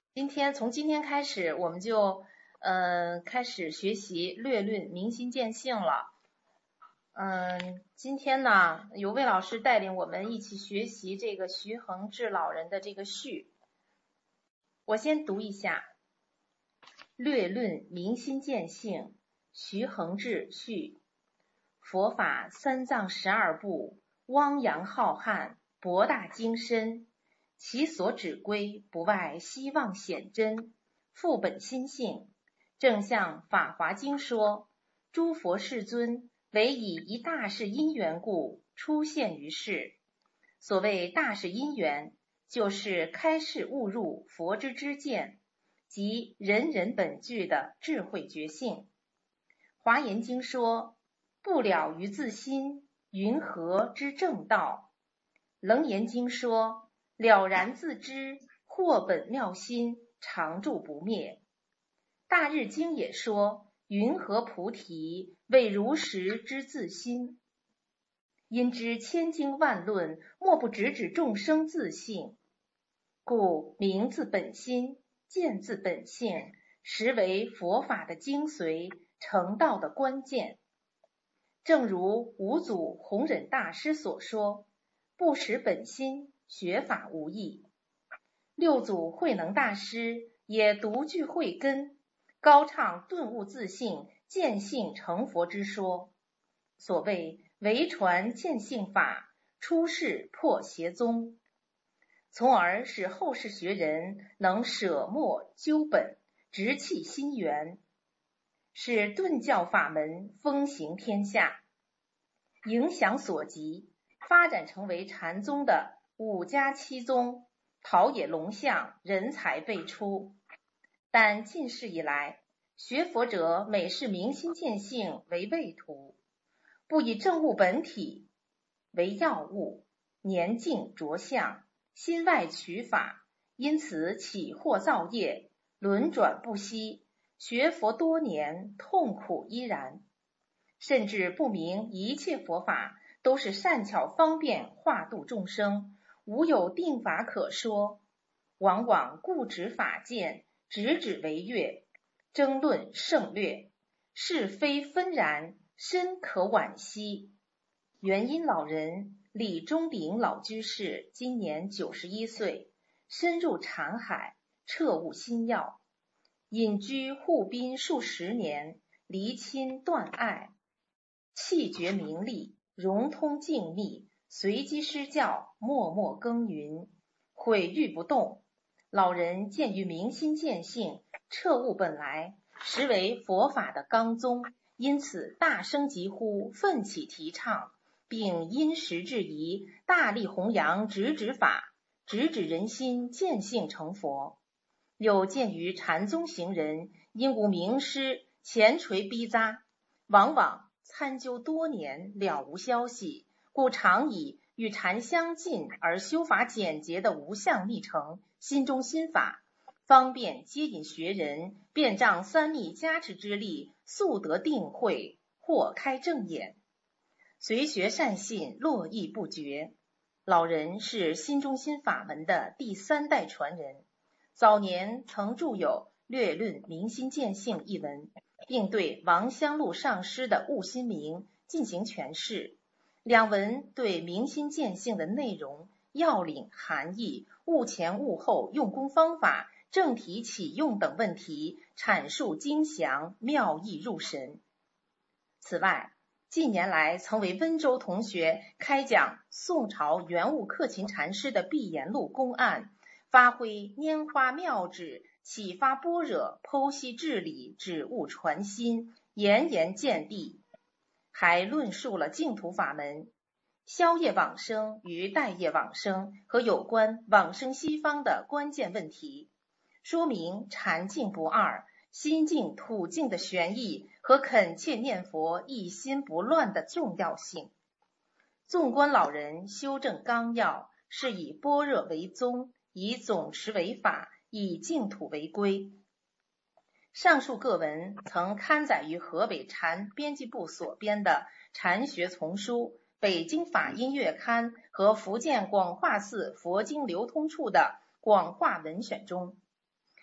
从今天开始，我们就开始学习略论明心见性了。今天呢，有魏老师带领我们一起学习这个徐恒志老人的这个序。我先读一下：略论明心见性，徐恒志序。佛法三藏12部，汪洋浩瀚，博大精深。其所指归，不外希望显真，复本心性。正像法华经说，诸佛世尊唯以一大事因缘故出现于世。所谓大事因缘，就是开示悟入佛之知见，即人人本具的智慧觉性。华严经说，不了于自心，云何之正道？楞严经说，了然自知，获本妙心，常住不灭。大日经也说，云何菩提，为如实之自心。因知千经万论，莫不直指众生自性，故明自本心，见自本性，实为佛法的精髓，成道的关键。正如五祖弘忍大师所说，不识本心，学法无益。六祖慧能大师也独具慧根，高唱顿悟自性，见性成佛之说。所谓唯传见性法，出世破邪宗，从而使后世学人能舍末究本，直契心源，使顿教法门风行天下。影响所及，发展成为禅宗的5家7宗，陶冶龙象，人才辈出。但近世以来，学佛者每视明心见性为畏途，不以正悟本体为要务，年境着相，心外取法，因此起惑造业，轮转不息，学佛多年，痛苦依然。甚至不明一切佛法都是善巧方便化度众生，无有定法可说，往往固执法见，直指为悦，争论胜略，是非纷然，深可惋惜。元因老人李忠鼎老居士今年91岁，深入禅海，彻悟心要，隐居护宾数10年，离亲断爱，弃绝名利，融通静谧，随机施教，默默耕耘，毁誉不动。老人鉴于明心见性，彻悟本来，实为佛法的纲宗，因此大声疾呼，奋起提倡，并因时制宜，大力弘扬直指法，直指人心，见性成佛。又鉴于禅宗行人因无名师前锤逼扎，往往参究多年，了无消息，故常以与禅相近而修法简洁的无相密乘心中心法，方便接引学人，便仗三密加持之力，速得定慧，豁开正眼。随学善信，络绎不绝。老人是心中心法门的第3代传人，早年曾著有《略论明心见性》一文，并对王香露上师的悟心明进行诠释。两文对明心见性的内容、要领、含义、悟前悟后用功方法、正题启用等问题阐述精详，妙意入神。此外，近年来曾为温州同学开讲宋朝圆悟克勤禅师的碧岩录公案，发挥拈花妙指，启发般若，剖析智理，指悟传心，言言见地。还论述了净土法门、消业往生与待业往生和有关往生西方的关键问题，说明禅净不二、心净土净的玄义和恳切念佛一心不乱的重要性。纵观老人修正纲要，是以般若为宗，以总持为法，以净土为归。上述各文曾刊载于河北禅编辑部所编的禅学丛书、北京法音月刊和福建广化寺佛经流通处的广化文选中。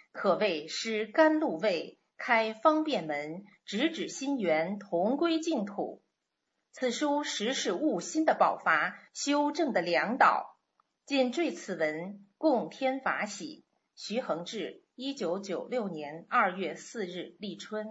可谓施甘露味，开方便门，直指心源，同归净土。此书实是悟心的宝筏，修正的良导。谨缀此文，共添法喜。徐恒志，1996年2月4日立春。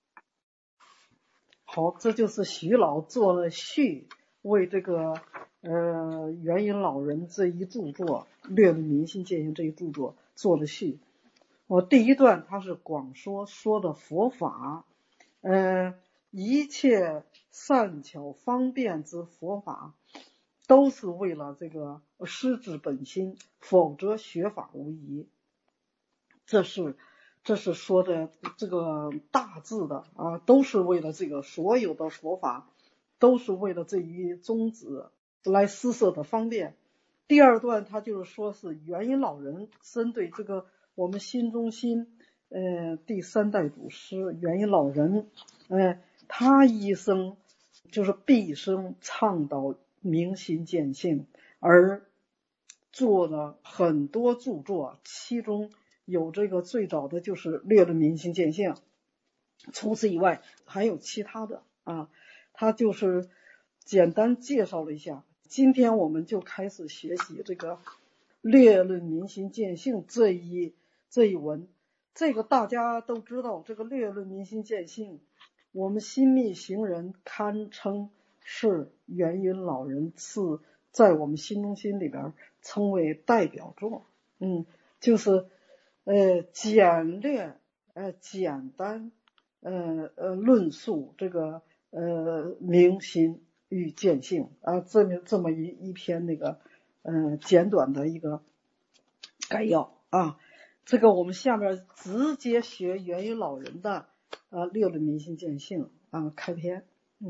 好，这就是徐老做了序，为这个元音老人这一著作《略论明心见性》这一著作做了序。第一段他是广说的佛法，一切善巧方便之佛法，都是为了这个师之本心，否则学法无疑。这是说的这个大致的啊，都是为了这个所有的佛法都是为了这一宗旨来施设的方便。第二段他就是说是元音老人针对这个我们心中心第三代祖师元音老人，他一生就是毕生倡导明心见性，而做了很多著作，其中有这个最早的就是《略论明心见性》，除此以外还有其他的啊，他就是简单介绍了一下。今天我们就开始学习这个《略论明心见性》这一文。这个大家都知道，这个《略论明心见性》，我们心密行人堪称是元音老人在我们心中心里边称为代表作。就是简略简单论述这个明心与见性啊，这么一篇那个简短的一个概要啊。这个我们下面直接学元音老人的略论明心见性啊开篇。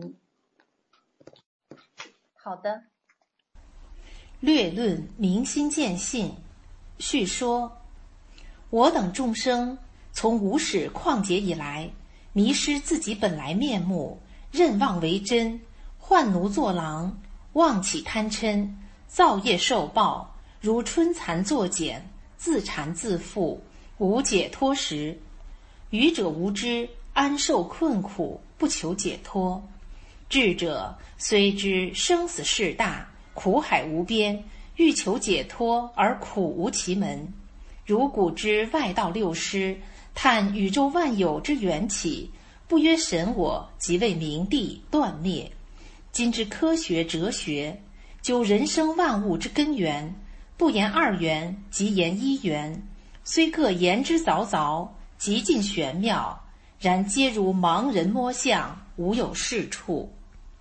好的。略论明心见性序说，我等众生从无始旷劫以来，迷失自己本来面目，认妄为真，换奴作郎，妄起贪嗔，造业受报，如春蚕作茧，自缠自缚，无解脱时。愚者无知，安受困苦，不求解脱。智者虽知生死事大，苦海无边，欲求解脱而苦无其门。如古之外道六师，探宇宙万有之缘起，不约神我，即为明地断灭。今之科学哲学，究人生万物之根源，不言二元，即言一元，虽各言之凿凿，极尽玄妙，然皆如盲人摸象，无有是处。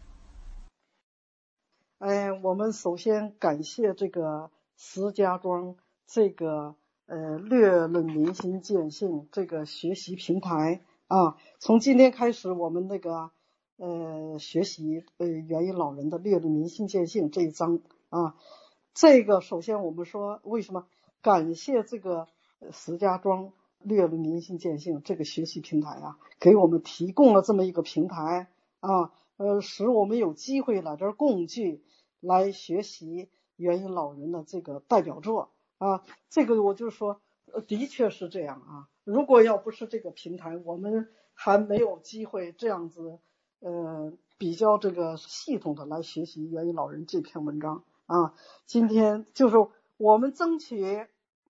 我们首先感谢这个石家庄这个略论明心见性这个学习平台啊。从今天开始，我们那个学习元音老人的略论明心见性这一章啊。这个首先我们说为什么感谢这个石家庄略论明心见性这个学习平台啊，给我们提供了这么一个平台啊，使我们有机会来这儿共聚，来学习元音老人的这个代表作啊。这个我就说的确是这样啊，如果要不是这个平台，我们还没有机会这样子比较这个系统的来学习元音老人这篇文章啊。今天就是我们争取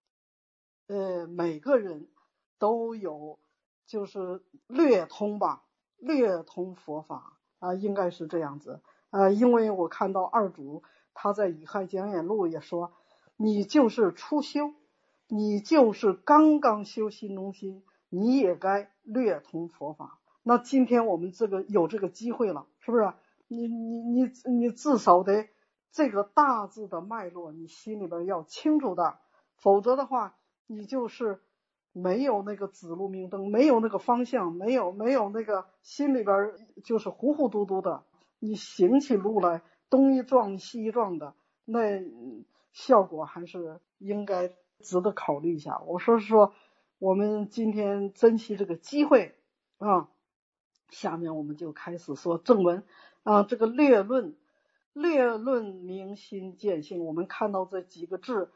每个人都有就是略通佛法啊，应该是这样子因为我看到二祖他在以亥讲演录也说，你就是初修，你就是刚刚修心中心，你也该略通佛法。那今天我们有这个机会了，是不是？你至少得这个大致的脉络你心里边要清楚的，否则的话你就是没有那个指路明灯，没有那个方向，没有那个心里边就是糊糊涂涂的，你行起路来东一撞西一撞的，那效果还是应该值得考虑一下。我说我们今天珍惜这个机会啊。下面我们就开始说正文啊。这个略论明心见性，我们看到这几个字，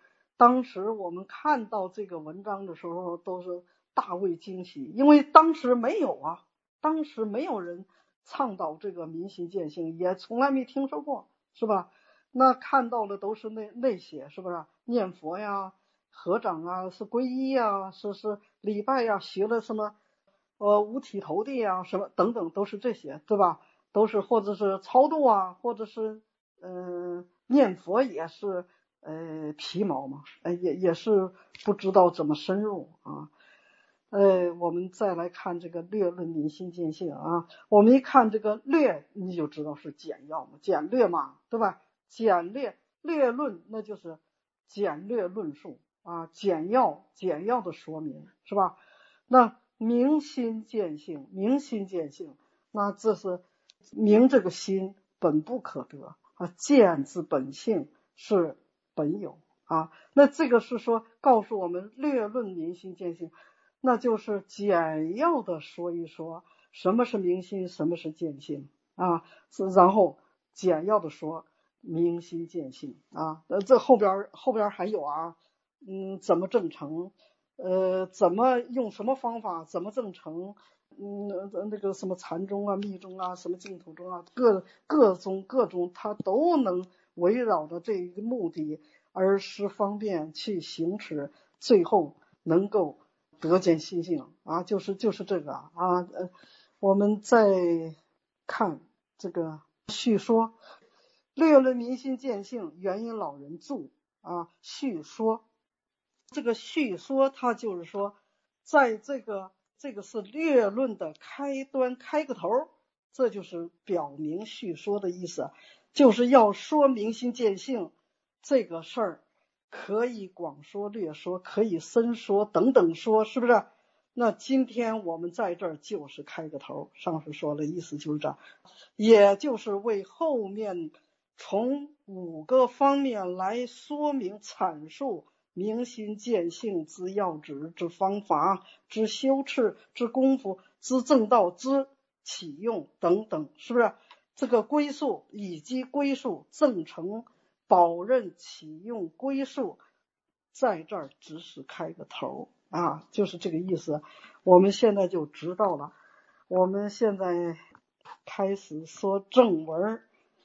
当时我们看到这个文章的时候都是大为惊喜，因为当时没有啊，当时没有人倡导这个明心见性，也从来没听说过，是吧？那看到的都是那些，是不是？念佛呀，合掌啊，是皈依呀，是礼拜呀，学了什么五体投地呀，什么等等，都是这些，对吧？都是或者是超度啊，或者是念佛也是皮毛嘛，也是不知道怎么深入啊。我们再来看这个略论明心见性啊，我们一看这个略，你就知道是简要嘛，简略嘛，对吧？简略略论那就是简略论述啊，简要的说明，是吧？那明心见性，明心见性，那这是明这个心本不可得啊，见之本性是本有啊。那这个是说告诉我们略论明心见性，那就是简要的说一说什么是明心，什么是见性啊，然后简要的说明心见性啊。这后边还有啊，怎么证成，怎么用什么方法，怎么证成，那个什么禅宗啊、密宗啊、什么净土宗啊，各种它都能围绕着这一个目的而使方便去行持，最后能够得见心性啊，就是这个啊。我们再看这个序说，略论明心见性，元因老人著啊，序说。这个序说它就是说，在这个是略论的开端，开个头，这就是表明序说的意思，就是要说明心见性这个事儿，可以广说略说，可以深说等等说，是不是？那今天我们在这儿就是开个头，上述说的意思就是这样，也就是为后面从5个方面来说明阐述明心见性之要旨、之方法、之修持、之功夫、之正道、之启用等等，是不是？这个归宿以及归宿正成保任启用归宿，在这儿只是开个头啊，就是这个意思。我们现在就知道了。我们现在开始说正文。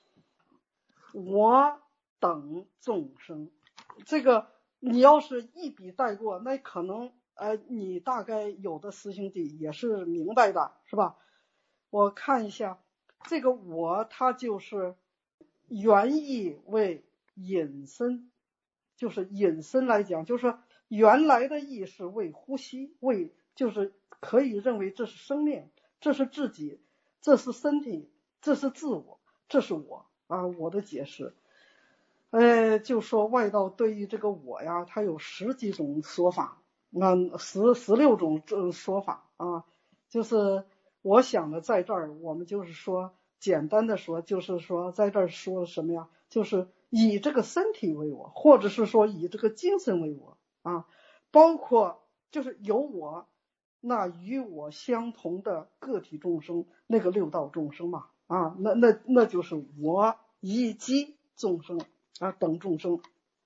我等众生，这个你要是一笔带过，那可能你大概有的师兄弟也是明白的，是吧？我看一下这个我，它就是原意为引申，就是引申来讲，就是原来的意是为呼吸，为就是可以认为这是生命，这是自己，这是身体，这是自我，这是我啊，我的解释。就说外道对于这个我呀，它有10几种说法，那16种说法啊。就是我想的在这儿，我们就是说简单的说，就是说在这儿说什么呀？就是以这个身体为我，或者是说以这个精神为我啊，包括就是有我，那与我相同的个体众生，那个6道众生嘛啊，那就是我以及众生啊等众生。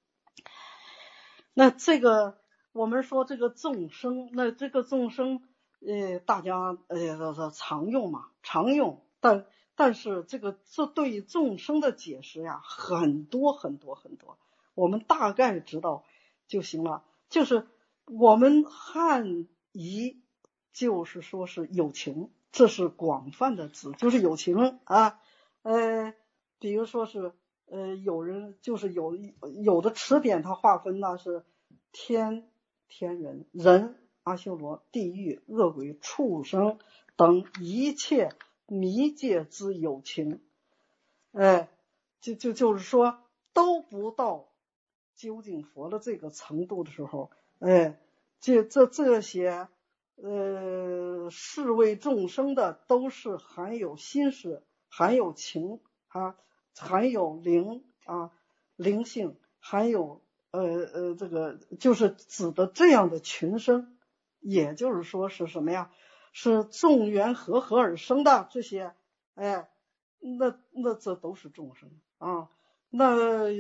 那这个我们说这个众生，那这个众生大家常用嘛，常用，但是这对于众生的解释呀，很多很多很多，我们大概知道就行了。就是我们汉译就是说是有情，这是广泛的指，就是有情啊。比如说是有人就是有的词典它划分呢是天人、人、阿修罗、地狱、恶鬼、畜生等一切迷界之有情，就是说都不到究竟佛的这个程度的时候，这些视为众生的都是含有心识、含有情啊、含有灵啊、灵性，含有这个就是指的这样的群生，也就是说是什么呀？是众缘和合而生的这些，那这都是众生啊。那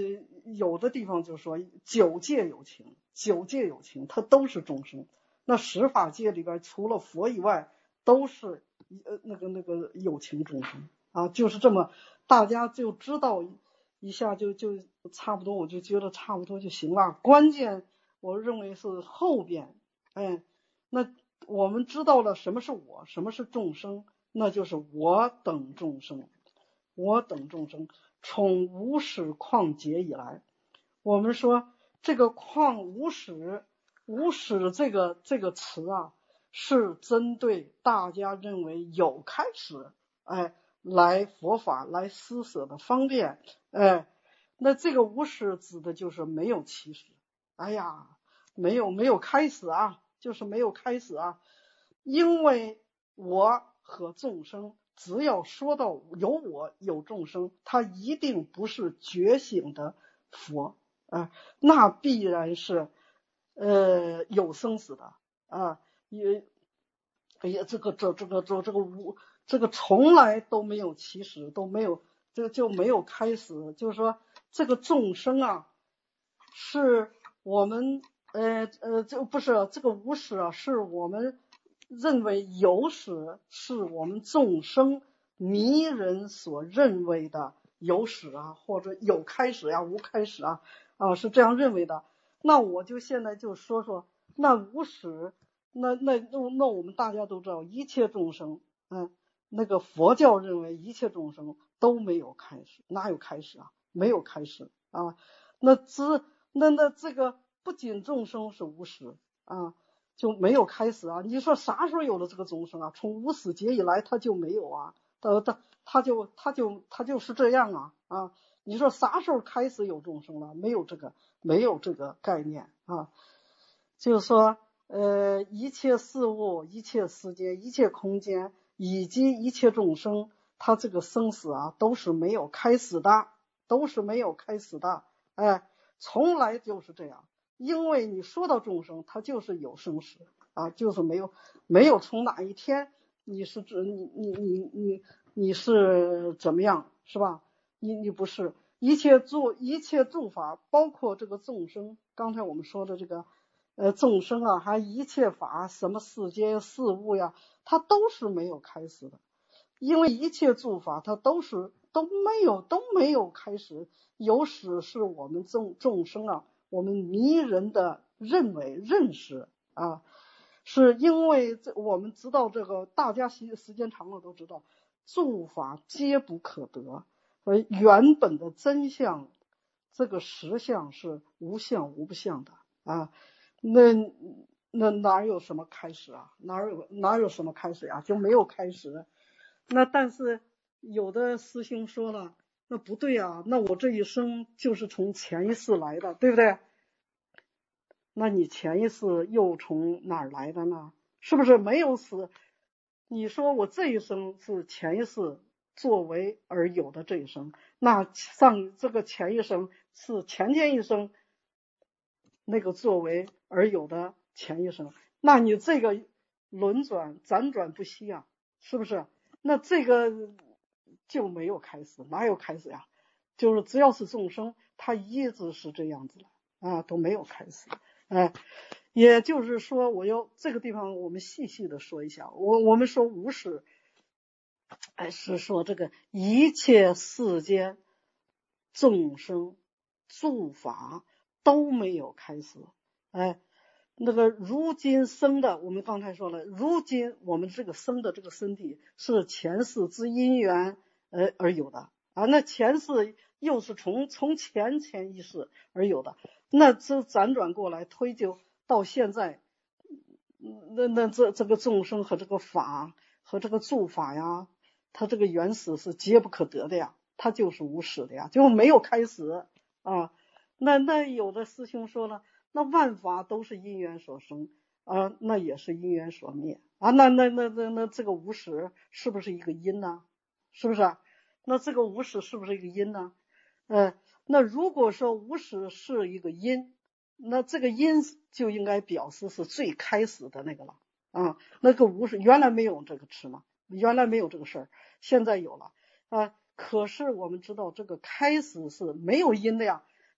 有的地方就说九界有情，九界有情，它都是众生。那十法界里边除了佛以外，都是那个有情众生啊，就是这么，大家就知道一下就差不多，我就觉得差不多就行了。关键我认为是后边，那我们知道了什么是我，什么是众生，那就是我等众生，我等众生。从无始旷劫以来，我们说这个旷无始，无始这个词啊，是针对大家认为有开始，来佛法来施舍的方便，那这个无始指的就是没有起始，没有开始啊，就是没有开始啊，因为我和众生。只要说到有我有众生，他一定不是觉醒的佛那必然是有生死的也这个从来都没有起始，都没有就没有开始，就是说这个众生啊，是我们就不是这个无始啊，是我们认为有始，是我们众生迷人所认为的有始啊，或者有开始无开始是这样认为的。那我就现在就说说那无始，那我们大家都知道，一切众生，那个佛教认为一切众生都没有开始，哪有开始啊？没有开始啊。那这个不仅众生是无始就没有开始你说啥时候有了这个众生从无始劫以来他就没有他就是这样你说啥时候开始有众生了？没有这个概念就是说一切事物、一切时间、一切空间以及一切众生，他这个生死都是没有开始的，都是没有开始的从来就是这样。因为你说到众生，他就是有生死就是没有从哪一天你是你是怎么样是吧？你不是一切诸法，包括这个众生，刚才我们说的这个众生还一切法，什么世间事物呀，它都是没有开始的。因为一切诸法它都没有开始，有始是我们众生我们迷人的认识是因为我们知道这个，大家时间长了都知道，诸法皆不可得，原本的真相，这个实相是无相无不相的那哪有什么开始哪有什么开始就没有开始。那但是有的师兄说了，那不对那我这一生就是从前一世来的，对不对？那你前一世又从哪儿来的呢？是不是没有死？你说我这一生是前一世作为而有的这一生，那上这个前一生是前一生那个作为而有的前一生，那你这个轮转辗转不息是不是？那这个就没有开始，哪有开始就是只要是众生，他一直是这样子的都没有开始也就是说，我要这个地方我们细细的说一下，我们说无始是说这个一切世间众生诸法都没有开始那个如今生的，我们刚才说了，如今我们这个生的这个身体是前世之因缘而有的那前世又是从前一世而有的，那这辗转过来推究到现在，那这个众生和这个法和这个诸法它这个原始是皆不可得的它就是无始的就没有开始那有的师兄说了，那万法都是因缘所生那也是因缘所灭那这个无始是不是一个因呢？是不是那这个无始是不是一个因呢？那如果说无始是一个因，那这个因就应该表示是最开始的那个了那个无始原来没有这个词嘛，原来没有这个事儿，现在有了可是我们知道这个开始是没有因的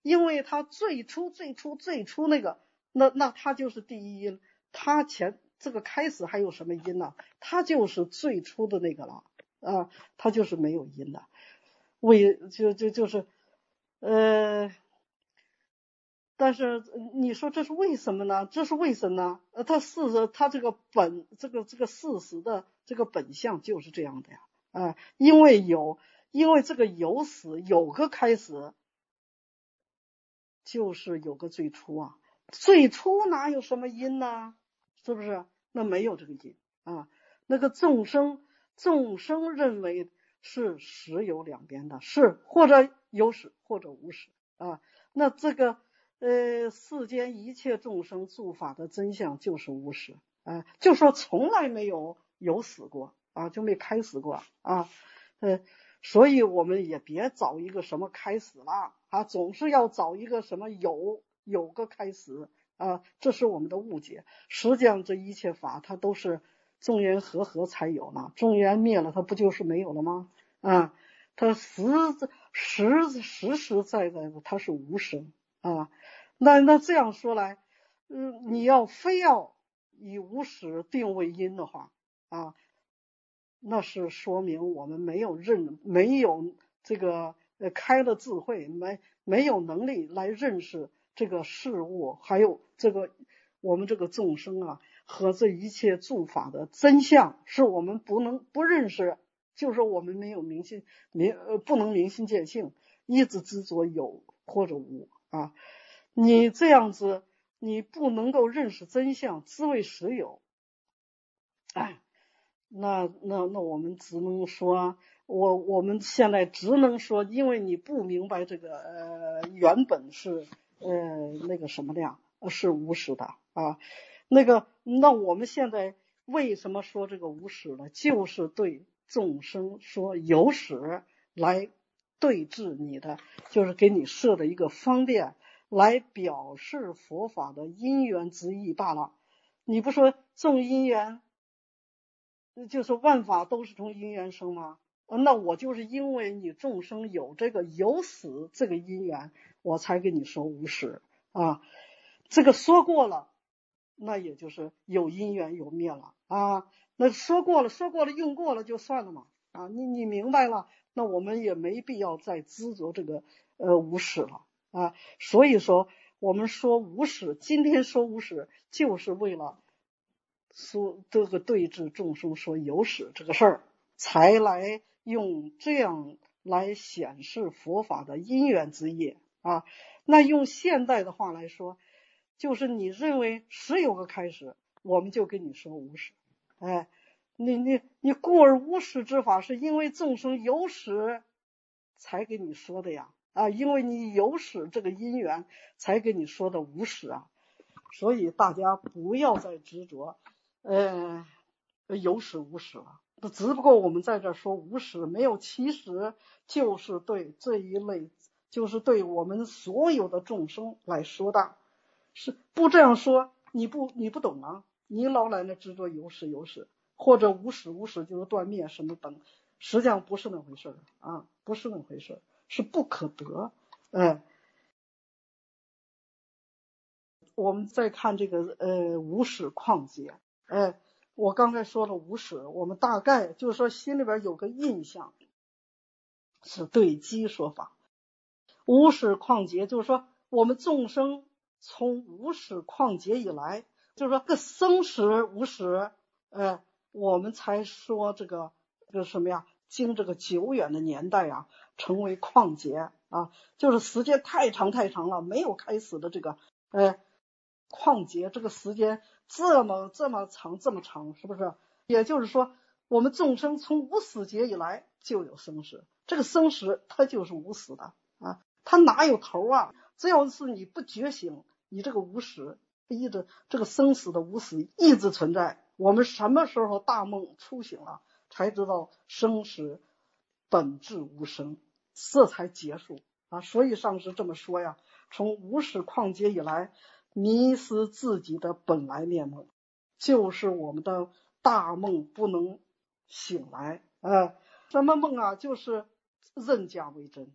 因为它最初那个，那它就是第一音，它前这个开始还有什么音呢？它就是最初的那个了啊，它就是没有音的。就是但是你说这是为什么呢？这是为什么呢？它这个事实的这个本相就是这样的呀，因为这个有始有个开始，就是有个最初啊，最初哪有什么因呢？是不是？那没有这个因啊。那个众生认为是实有两边的，是或者有始或者无始啊。那这个世间一切众生诸法的真相就是无始啊，就说从来没有始过啊，就没开始过啊。所以我们也别找一个什么开始了啊，总是要找一个什么有个开始啊，这是我们的误解。实际上这一切法它都是众缘和才有呢，众缘灭了它不就是没有了吗？啊，它实在的它是无生啊。那这样说来，你要非要以无始定为因的话啊，那是说明我们没有这个开了智慧，没有能力来认识这个事物，还有这个我们这个众生啊和这一切诸法的真相，是我们不认识，就是我们没有不能明心见性，一直执着有或者无啊。你这样子，你不能够认识真相，知为实有，那我们只能说，我们现在只能说，因为你不明白这个原本是那个什么的呀，是无始的啊。那我们现在为什么说这个无始呢？就是对众生说有始来对治你的，就是给你设的一个方便，来表示佛法的因缘之意罢了。你不说众因缘，就是万法都是从因缘生吗？那我就是因为你众生有这个有始这个因缘，我才跟你说无始啊。这个说过了，那也就是有因缘有灭了啊。那说过了用过了就算了嘛啊。你明白了，那我们也没必要再执着这个无始了啊。所以说我们说无始，今天说无始，就是为了说这个对治众生说有始这个事儿，才来用这样来显示佛法的因缘之业啊。那用现代的话来说，就是你认为实有个开始，我们就跟你说无始。你故而无始之法，是因为众生有始才给你说的呀啊，因为你有始这个因缘才给你说的无始啊。所以大家不要再执着有始无始了，只不过我们在这说无始没有其实，就是对这一类，就是对我们所有的众生来说的。是不这样说，你不懂啊，你老在那执着有始或者无始就是断灭什么等，实际上不是那回事啊，不是那回事，是不可得。我们再看这个无始旷劫，我刚才说了无始，我们大概就是说心里边有个印象，是对机说法。无始旷劫就是说我们众生从无始旷劫以来，就是说这生时无始，我们才说这个什么呀，经这个久远的年代啊，成为旷劫啊，就是时间太长了，没有开始的这个旷劫，这个时间这么长，是不是？也就是说我们众生从无始劫以来就有生时，这个生时它就是无始的啊，它哪有头啊？只要是你不觉醒，你这个无始一直这个生死的无始一直存在。我们什么时候大梦初醒了，才知道生时本质无生，这才结束啊。所以上师这么说呀，从无始旷劫以来，迷失自己的本来面目，就是我们的大梦不能醒来。什么梦啊？就是认假为真。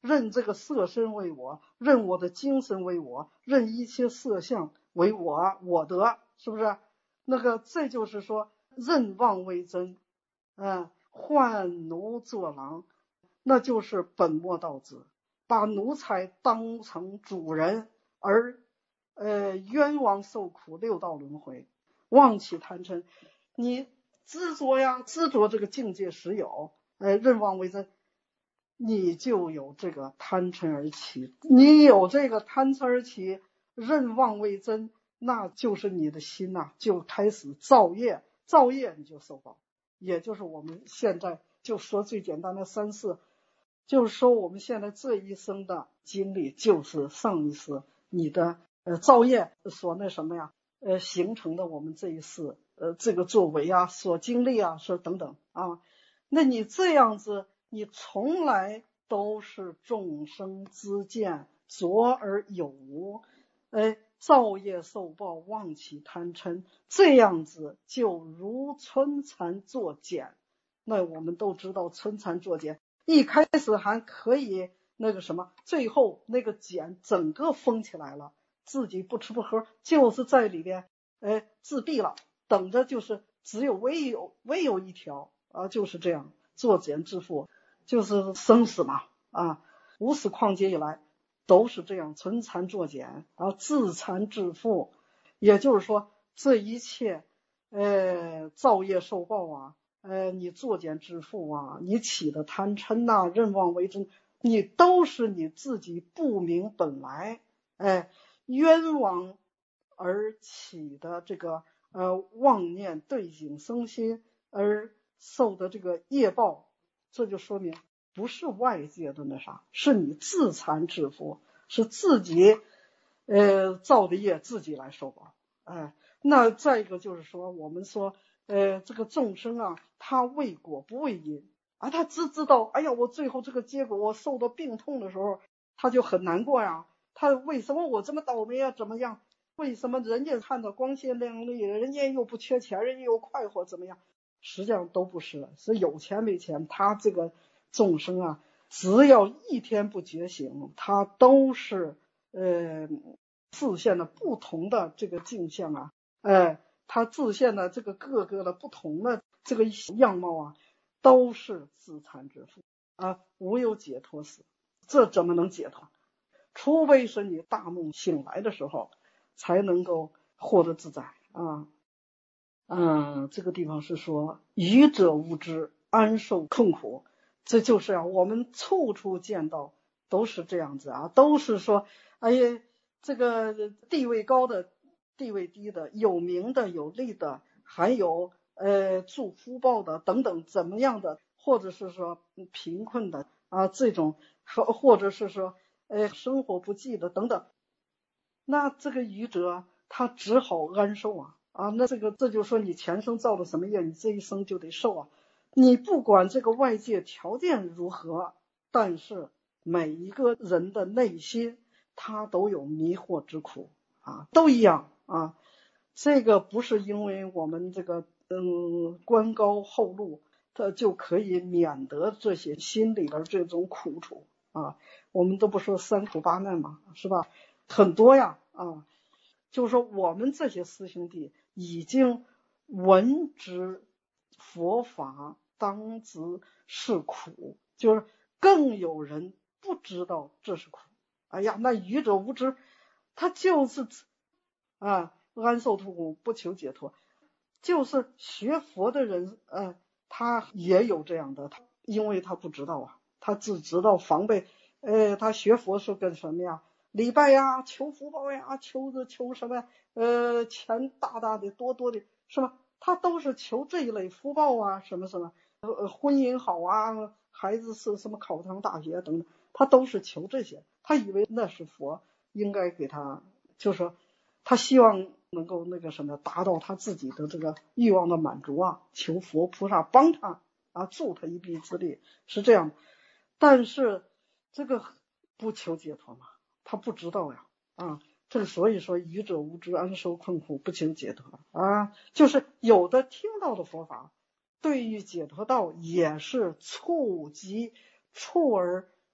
认这个色身为我，认我的精神为我，认一切色相为我得，是不是？这就是说认妄为真，换奴作郎，那就是本末倒置，把奴才当成主人，而冤枉受苦六道轮回，妄起贪嗔。你执着呀，执着这个境界实有，认妄为真，你就有这个贪嗔而起。你有这个贪嗔而起，认妄为真，那就是你的心呐，就开始造业，造业你就受报。也就是我们现在就说最简单的三世，就是说我们现在这一生的经历，就是上一世你的造业所那什么呀，形成的我们这一世这个作为啊，所经历啊，说等等啊。那你这样子，你从来都是众生之见，着而有无，造业受报，妄起贪嗔，这样子就如春蚕作茧。那我们都知道春蚕作茧，一开始还可以那个什么，最后那个茧整个封起来了，自己不吃不喝，就是在里边自闭了，等着就是只有唯有一条啊，就是这样，作茧自缚，就是生死嘛啊，无始旷劫以来都是这样，春蚕作茧啊，自蚕自缚。也就是说这一切造业受报啊，你作茧自缚啊，你起的贪嗔呐，认妄为真，你都是你自己不明本来，冤枉而起的这个妄念对境生心而受的这个业报。这就说明不是外界的那啥，是你自残自缚，是自己造的业自己来受报。那再一个就是说，我们说这个众生啊，他为果不为因啊，他只知道哎呀，我最后这个结果我受到病痛的时候他就很难过呀，他为什么我这么倒霉啊，怎么样，为什么人家看到光鲜亮丽，人家又不缺钱，人家又快活，怎么样，实际上都不是，是有钱没钱，他这个众生啊，只要一天不觉醒，他都是自现的不同的这个镜像啊，他自现的这个各个的不同的这个样貌啊，都是自残之缚啊，无有解脱死。这怎么能解脱？除非是你大梦醒来的时候才能够获得自在啊。这个地方是说愚者无知，安受困苦。这就是啊，我们处处见到都是这样子啊，都是说哎呀，这个地位高的地位低的，有名的有利的，还有住福报的等等怎么样的，或者是说贫困的啊，这种或者是说生活不济的等等，那这个愚者他只好安受啊，那这就说你前生造的什么业，你这一生就得受啊。你不管这个外界条件如何，但是每一个人的内心他都有迷惑之苦啊，都一样啊。这个不是因为我们这个官高厚禄，他就可以免得这些心里边这种苦楚啊。我们都不说三苦八难嘛，是吧？很多呀啊。就是说我们这些师兄弟已经闻知佛法当知是苦，就是更有人不知道这是苦。哎呀，那愚者无知，他就是安受痛苦不求解脱。就是学佛的人他也有这样的，因为他不知道啊，他只知道防备。他学佛是跟什么呀？礼拜呀，求福报呀，求什么钱大大的多多的，是吧？他都是求这一类福报啊，什么婚姻好啊，孩子是什么考上大学等等，他都是求这些。他以为那是佛应该给他，就是说他希望能够那个什么达到他自己的这个欲望的满足啊，求佛菩萨帮他助他一臂之力，是这样。但是这个不求解脱嘛，他不知道呀这个所以说愚者无知，安受困苦不求解脱就是有的听到的佛法对于解脱道也是触而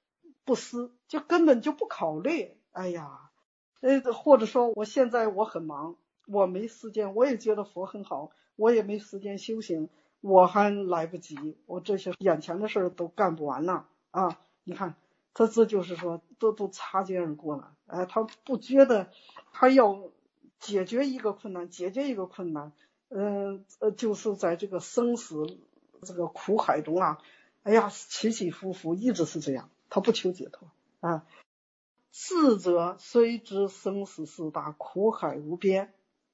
不思，就根本就不考虑。哎呀，或者说我现在我很忙，我没时间，我也觉得佛很好，我也没时间修行，我还来不及，我这些眼前的事都干不完了啊！你看，这就是说都擦肩而过了。他不觉得他要解决一个困难，就是在这个生死这个苦海中啊，哎呀，起起伏伏，一直是这样，他不求解脱啊。智者虽知生死四大，苦海无边。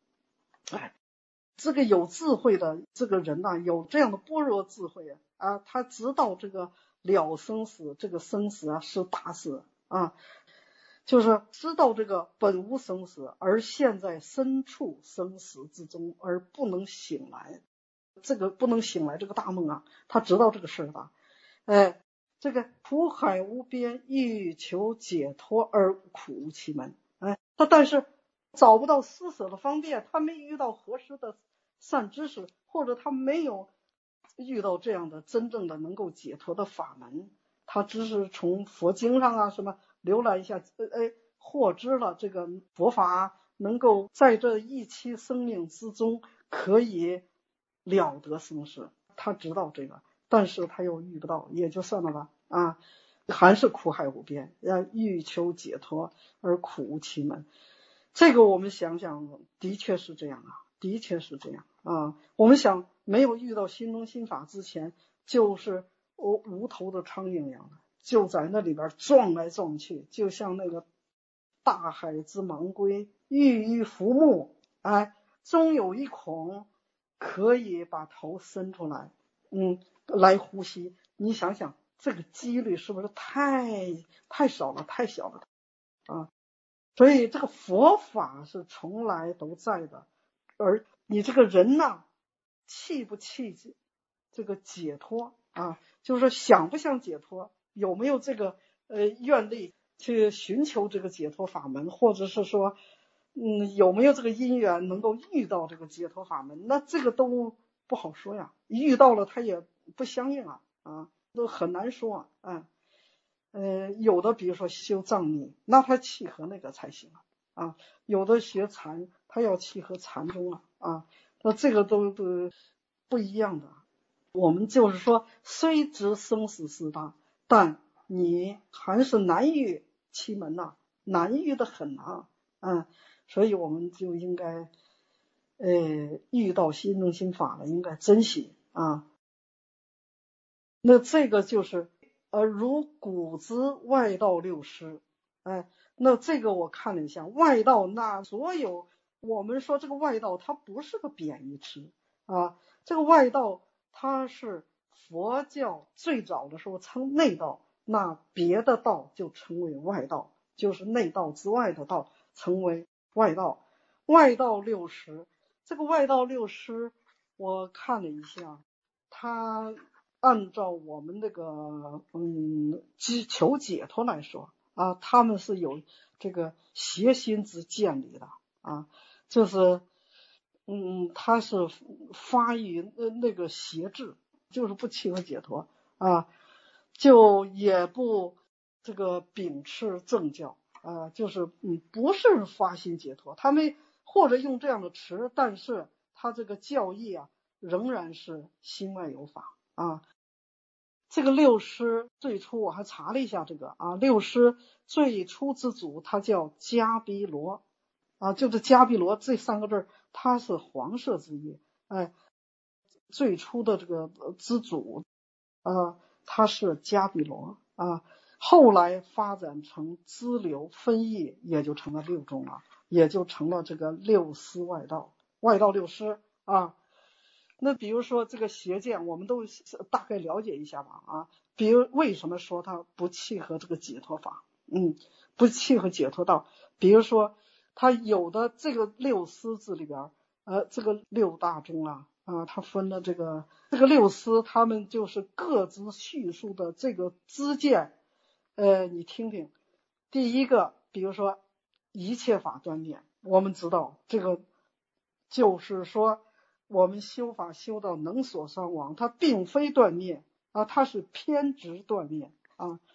这个有智慧的这个人呐，有这样的般若智慧啊，他知道这个了生死，这个生死啊是大事啊，就是知道这个本无生死，而现在身处生死之中而不能醒来，这个不能醒来这个大梦啊，他知道这个事的。这个苦海无边，欲求解脱而苦无其门。但是找不到施舍的方便，他没遇到合适的善知识，或者他没有遇到这样的真正的能够解脱的法门，他只是从佛经上啊什么浏览一下，获知了这个佛法能够在这一期生命之中可以了得生死，他知道这个，但是他又遇不到，也就算了吧啊，还是苦海无边，欲求解脱而苦无其门。这个我们想想，的确是这样啊，的确是这样啊。我们想，没有遇到心中心法之前，就是无头的苍蝇一样的，就在那里边撞来撞去，就像那个大海之茫龟，郁郁浮木，终有一孔可以把头伸出来，来呼吸。你想想，这个几率是不是太少了，太小了啊？所以这个佛法是从来都在的，而你这个人呢，气不气这个解脱啊，就是说想不想解脱，有没有这个愿力去寻求这个解脱法门，或者是说有没有这个因缘能够遇到这个解脱法门，那这个都不好说呀，遇到了他也不相应啊，都很难说啊。有的比如说修藏密，那他契合那个才行啊。有的学禅，他要契合禅宗啊。那这个都不一样的。我们就是说，虽知生死四大，但你还是难遇其门呐，难遇的很啊。所以我们就应该遇到心中心法了，应该珍惜啊。那这个就是如古之外道六师，那这个我看了一下，外道那所有我们说这个外道，它不是个贬义词啊，这个外道它是佛教最早的时候称内道，那别的道就称为外道，就是内道之外的道称为外道。外道六师，这个外道六师我看了一下，他按照我们这个求解脱来说啊，他们是有这个邪心之建立的啊，就是他是发于那个邪智，就是不契合解脱啊，就也不这个秉持正教啊，就是不是发心解脱，他们或者用这样的词，但是他这个教义啊仍然是心外有法啊。这个六师最初我还查了一下这个六师最初之祖他叫迦毗罗就是迦毗罗这三个字它是黄色之意，最初的这个之祖他是迦毗罗后来发展成支流分义，也就成了六宗了，也就成了这个六师外道六师那比如说这个邪见，我们都大概了解一下吧比如为什么说它不契合这个解脱法，不契合解脱道，比如说它有的这个六师字里边这个六大宗它分了这个六师，他们就是各自叙述的这个知见你听听，第一个比如说一切法断灭，我们知道这个就是说我们修法修到能所伤亡，它并非断灭它是偏执断灭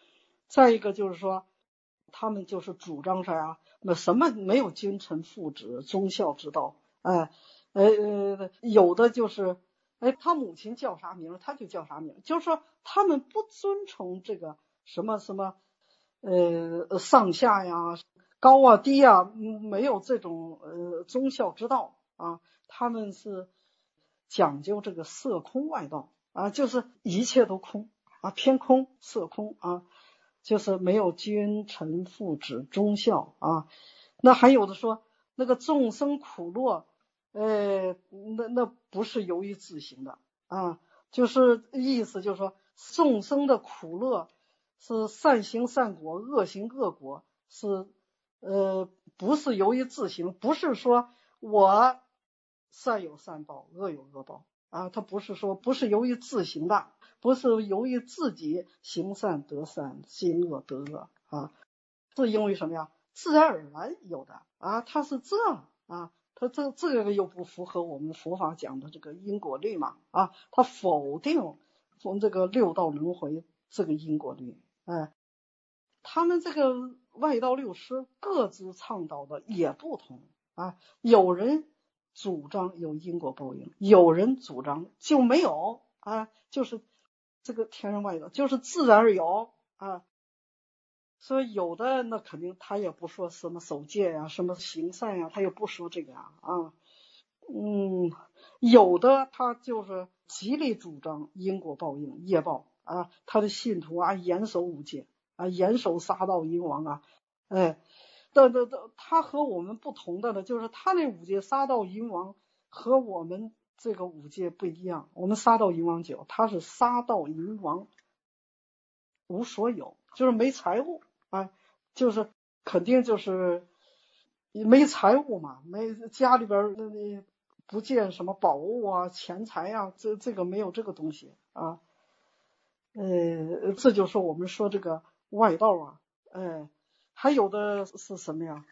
再一个就是说，他们就是主张啥呀？那什么没有君臣父子忠孝之道，有的就是他母亲叫啥名他就叫啥名，就是说他们不遵从这个什么什么上下呀、高啊低啊，没有这种忠孝之道啊，他们是讲究这个色空外道啊，就是一切都空啊，偏空色空啊，就是没有君臣父子忠孝啊。那还有的说那个众生苦乐，那不是由于自行的啊，就是意思就是说众生的苦乐是善行善果，恶行恶果，是不是由于自行，不是说我善有善报，恶有恶报啊，它不是说不是由于自行的，不是由于自己行善得善，行恶得恶啊，是因为什么呀？自然而然有的啊，它是这啊，它这个又不符合我们佛法讲的这个因果律嘛啊，它否定从这个六道轮回这个因果律，他们这个外道六师各自倡导的也不同啊，有人主张有因果报应，有人主张就没有啊，就是这个天人外道就是自然而有啊。所以有的那肯定他也不说什么守戒呀、什么行善呀，他也不说这个呀啊。有的他就是极力主张因果报应业报啊，他的信徒啊严守五戒啊，严守杀盗淫王啊，他和我们不同的呢，就是他那五戒杀盗淫王和我们这个五戒不一样，我们杀盗淫王9，他是杀盗淫王无所有，就是没财物啊，就是肯定就是没财物嘛，没家里边那不见什么宝物啊、钱财啊，这个没有这个东西啊。这就是我们说这个外道啊，还有的是什么呀？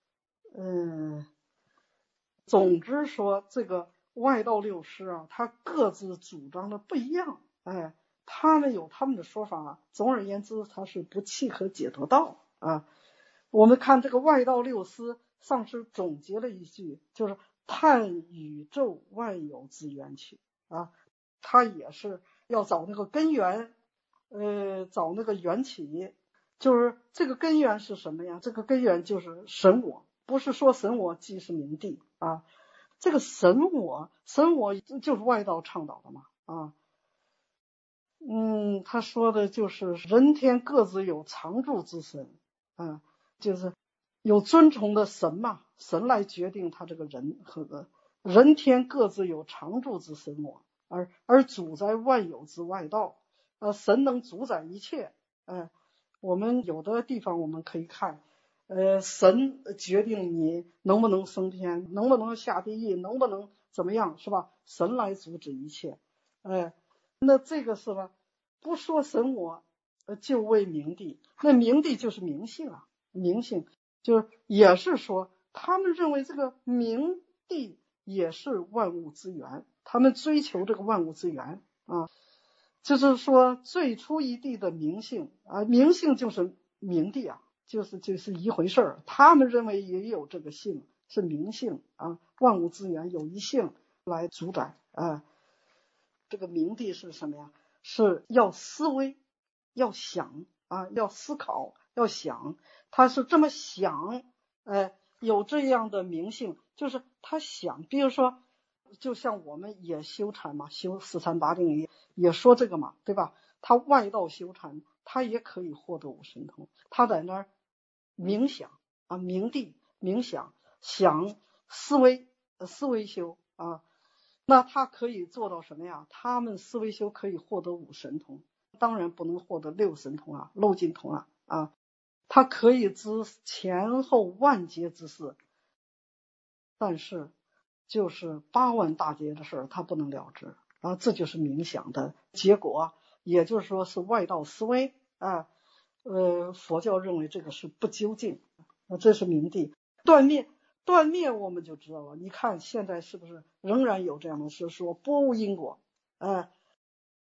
总之说这个外道六师啊，他各自主张的不一样，他们有他们的说法，总而言之，他是不契合解脱道啊。我们看这个外道六师上师总结了一句，就是探宇宙万有之源起啊，他也是要找那个根源，找那个缘起，就是这个根源是什么呀？这个根源就是神我，不是说神我即是明帝啊，这个神我就是外道倡导的嘛啊。他说的就是人天各自有常住之神啊，就是有尊崇的神嘛，神来决定他这个人和人天各自有常住之神我，而主宰万有之外道，神能主宰一切，我们有的地方我们可以看，神决定你能不能升天，能不能下地狱，能不能怎么样，是吧？神来阻止一切，那这个是吧？不说神我，就为明帝，那明帝就是明性啊，明性就是也是说，他们认为这个明帝也是万物之源，他们追求这个万物之源啊，就是说最初一帝的明性啊，明性就是明帝啊，就是一回事儿，他们认为也有这个性是明性啊，万物之源有一性来主宰啊。这个明帝是什么呀？是要思维，要想啊，要思考，要想，他是这么想，有这样的明性，就是他想，比如说，就像我们也修禅嘛，修四禅八定也说这个嘛，对吧？他外道修禅，他也可以获得五神通，他在那儿冥想啊，明帝冥想，想思维修啊。那他可以做到什么呀？他们思维修可以获得五神通，当然不能获得六神通啊、漏尽通啊。他可以知前后万劫之事，但是就是8万大劫的事儿，他不能了知啊。这就是冥想的结果，也就是说是外道思维啊。佛教认为这个是不究竟，这是明帝断灭我们就知道了。你看现在是不是仍然有这样的事，说波无因果，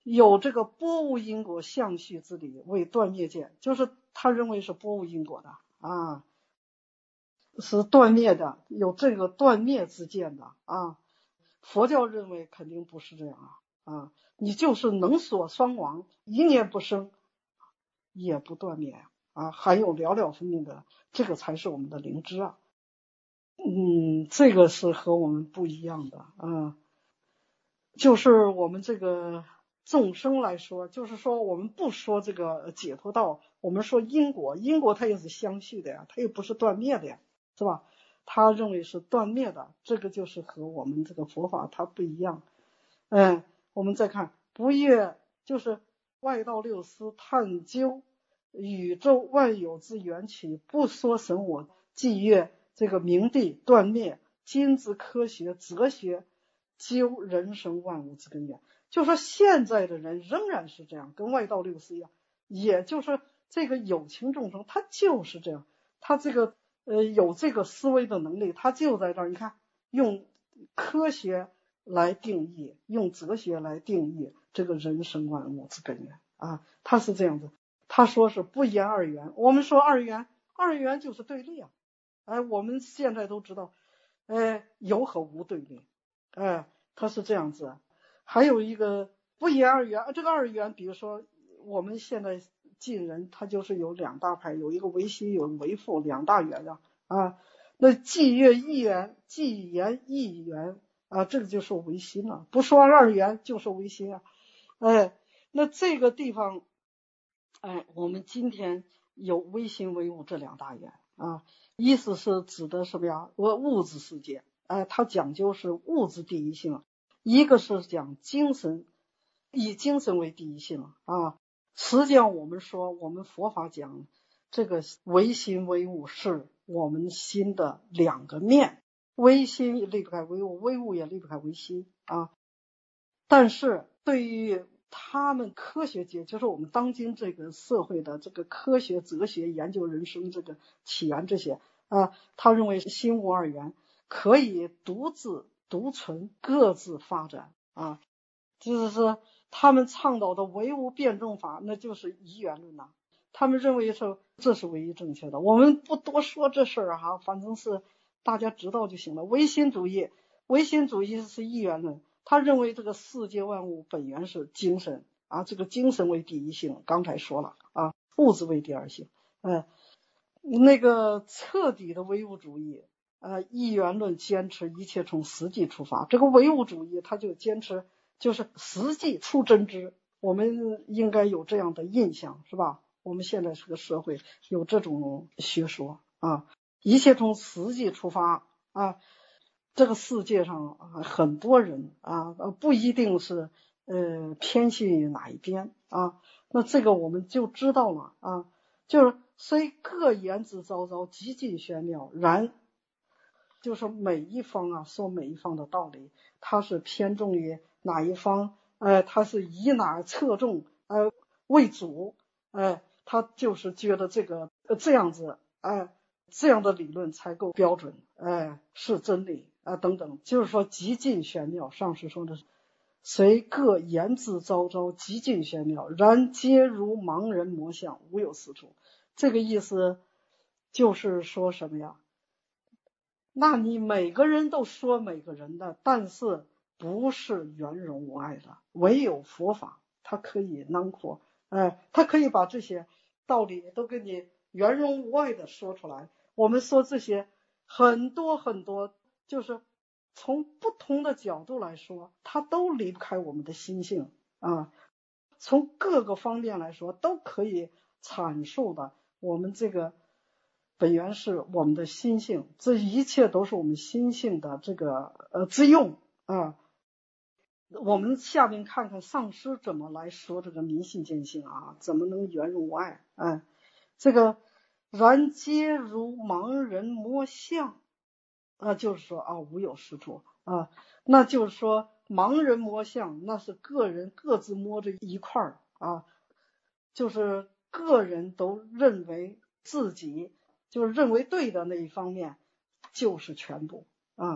有这个拨物因果相续之理为断灭见，就是他认为是拨物因果的啊，是断灭的，有这个断灭之见的啊。佛教认为肯定不是这样啊，你就是能所双亡，一念不生也不断灭啊，还有了了分明的，这个才是我们的灵知啊。这个是和我们不一样的啊。就是我们这个众生来说，就是说我们不说这个解脱道，我们说因果，因果它也是相续的呀，它又不是断灭的呀，是吧？他认为是断灭的，这个就是和我们这个佛法它不一样。我们再看不越，就是外道六思探究宇宙万有之缘起，不说神我，即越这个明地断灭，今之科学哲学究人生万物之根源。就说现在的人仍然是这样，跟外道六思一样，也就是这个有情众生他就是这样，他这个有这个思维的能力，他就在这儿，你看用科学来定义，用哲学来定义这个人生万物之根源啊，他是这样子。他说是不言二元，我们说二元就是对立啊。我们现在都知道，有和无对立，他是这样子。还有一个不言二元，这个二元，比如说我们现在晋人，他就是有两大派，有一个唯心，有唯复，两大元啊。那既曰一元，既言一元啊，这个就是唯心了。不说二元，就说唯心啊。那这个地方，我们今天有唯心唯物这两大元啊，意思是指的什么呀？物质世界，它讲究是物质第一性，一个是讲精神，以精神为第一性啊。实际上我们说，我们佛法讲这个唯心唯物是我们心的两个面，唯心也离不开唯物，唯物也离不开唯心啊。但是对于他们科学界，就是我们当今这个社会的这个科学哲学研究人生这个起源这些啊，他认为心无二元，可以独自独存，各自发展啊。就是说他们倡导的唯物辩证法，那就是一元论呐。他们认为说这是唯一正确的，我们不多说这事儿哈，反正是大家知道就行了。唯心主义是一元论，他认为这个世界万物本源是精神啊，这个精神为第一性，刚才说了啊，物质为第二性。那个彻底的唯物主义一元论坚持一切从实际出发，这个唯物主义他就坚持就是实际出真知，我们应该有这样的印象，是吧？我们现在这个社会有这种学说啊，一切从实际出发啊。这个世界上很多人啊，不一定是偏信于哪一边啊，那这个我们就知道了啊，就是虽各言之昭昭，极尽玄妙，然就是每一方啊说每一方的道理，他是偏重于哪一方，他是以哪侧重为主，他就是觉得这个这样子，这样的理论才够标准，是真理等等，就是说极尽玄妙。上师说的是虽各言之昭昭，极尽玄妙，然皆如盲人摸象，无有是处。这个意思就是说什么呀？那你每个人都说每个人的，但是不是圆融无碍的，唯有佛法它可以囊括，它可以把这些道理都给你圆融无碍的说出来。我们说这些很多很多，就是从不同的角度来说，它都离不开我们的心性啊，从各个方面来说都可以阐述的我们这个本源是我们的心性，这一切都是我们心性的这个之用啊。我们下面看看上师怎么来说这个明心见性啊，怎么能圆融无碍这个然皆如盲人摸象就是说无有是处那就是说盲人摸象，那是个人各自摸着一块儿就是个人都认为自己就是认为对的那一方面就是全部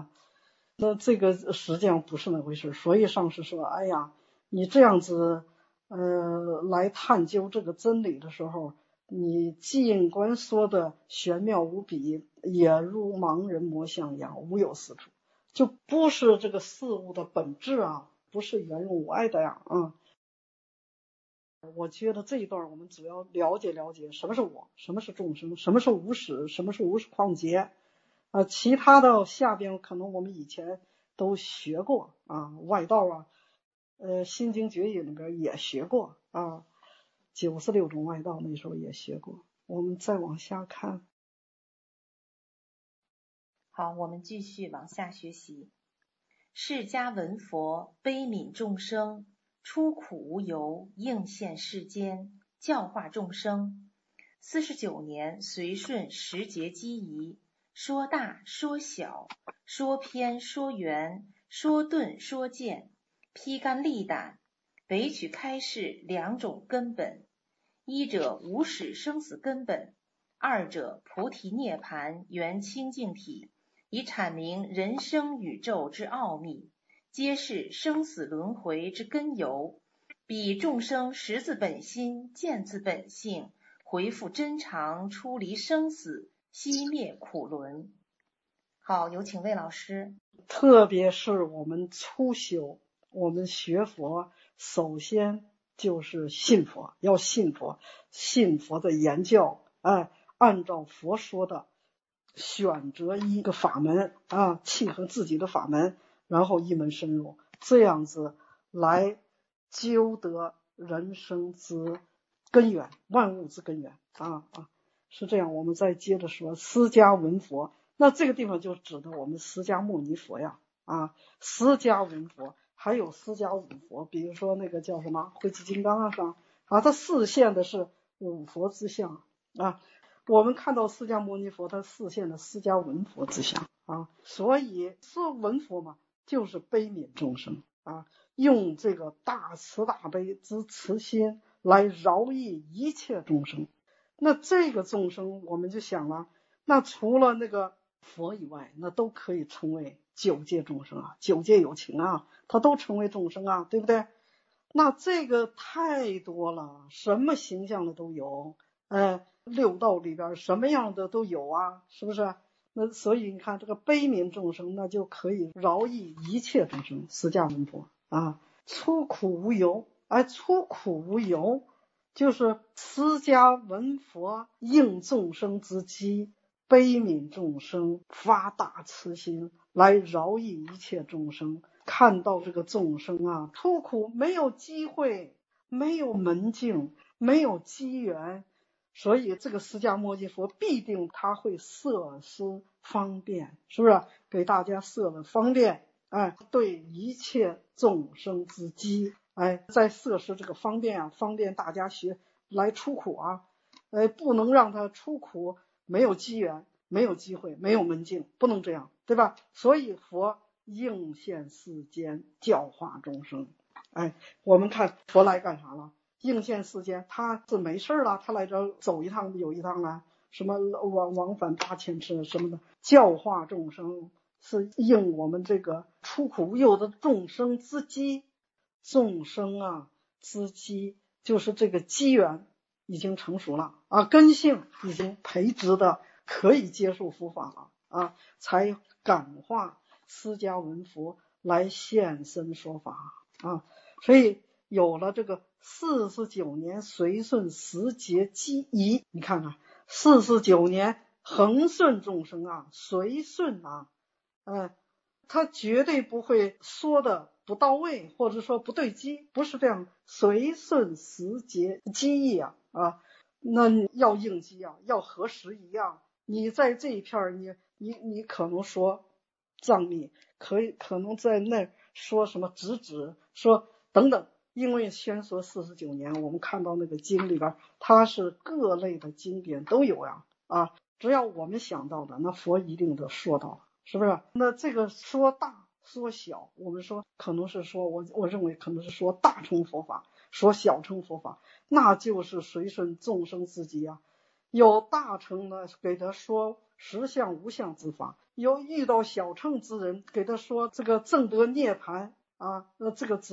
那这个实际上不是那回事，所以上师说，哎呀，你这样子来探究这个真理的时候，你尽管说的玄妙无比，也如盲人摸象一样，无有是处，就不是这个事物的本质啊，不是圆融无碍的呀啊。我觉得这一段我们主要了解什么是我，什么是众生，什么是无始，什么是无始旷劫其他的下边可能我们以前都学过啊，外道啊，心经绝义里边也学过啊，96种外道那时候也学过。我们再往下看。 好，我们继续往下学习。释迦文佛悲悯众生，出苦无由，应现世间，教化众生。49年随顺时节机宜，说大说小，说偏说圆，说钝说渐，披肝沥胆，唯取开示两种根本。一者无始生死根本，二者菩提涅盘圆清净体，以阐明人生宇宙之奥秘，揭示生死轮回之根由，比众生识自本心，见自本性，回复真常，出离生死，熄灭苦轮。好，有请魏老师。 特别是我们初修，我们学佛，首先就是信佛，要信佛，信佛的言教，按照佛说的选择一个法门契合自己的法门，然后一门深入，这样子来究得人生之根源，万物之根源是这样。我们再接着说释迦文佛，那这个地方就指的我们释迦牟尼佛呀释迦文佛，还有释迦五佛，比如说那个叫什么慧济金刚上它示现的是五佛之相我们看到释迦牟尼佛，他示现的释迦文佛之相所以是文佛嘛，就是悲悯众生用这个大慈大悲之慈心来饶益一切众生。那这个众生我们就想了，那除了那个佛以外，那都可以成为九界众生九界有情他都成为众生对不对？那这个太多了，什么形象的都有六道里边什么样的都有是不是？那所以你看这个悲悯众生，那就可以饶益一切众生。释迦文佛出苦无由出苦无由就是释迦文佛应众生之机，悲悯众生，发大慈心来饶益一切众生。看到这个众生出苦，没有机会，没有门径，没有机缘，所以这个释迦牟尼佛必定他会设施方便，是不是给大家设了方便对一切众生之机在设施这个方便方便大家学来出苦不能让他出苦，没有机缘，没有机会，没有门径，不能这样，对吧？所以佛应现世间，教化众生我们看佛来干啥了？应现世间，他是没事了，他来这走一趟有一趟了，什么往返8000次什么的，教化众生是应我们这个出苦无由的众生之机。众生之机就是这个机缘已经成熟了根性已经培植的可以接受佛法了才感化释迦文佛来现身说法所以有了这个49年随顺时节机宜，你看看49年恒顺众生随顺他绝对不会说的不到位，或者说不对机，不是这样，随顺时节机宜那要应机要合时宜你在这一片你可能说藏密，可能在那说什么直说等等，因为宣说49年，我们看到那个经里边，它是各类的经典都有只要我们想到的，那佛一定都说到了，是不是？那这个说大说小，我们说可能是说我认为可能是说大乘佛法，说小乘佛法，那就是随顺众生自己有大乘呢，给他说实相无相之法；有遇到小乘之人，给他说这个正得涅槃这个之法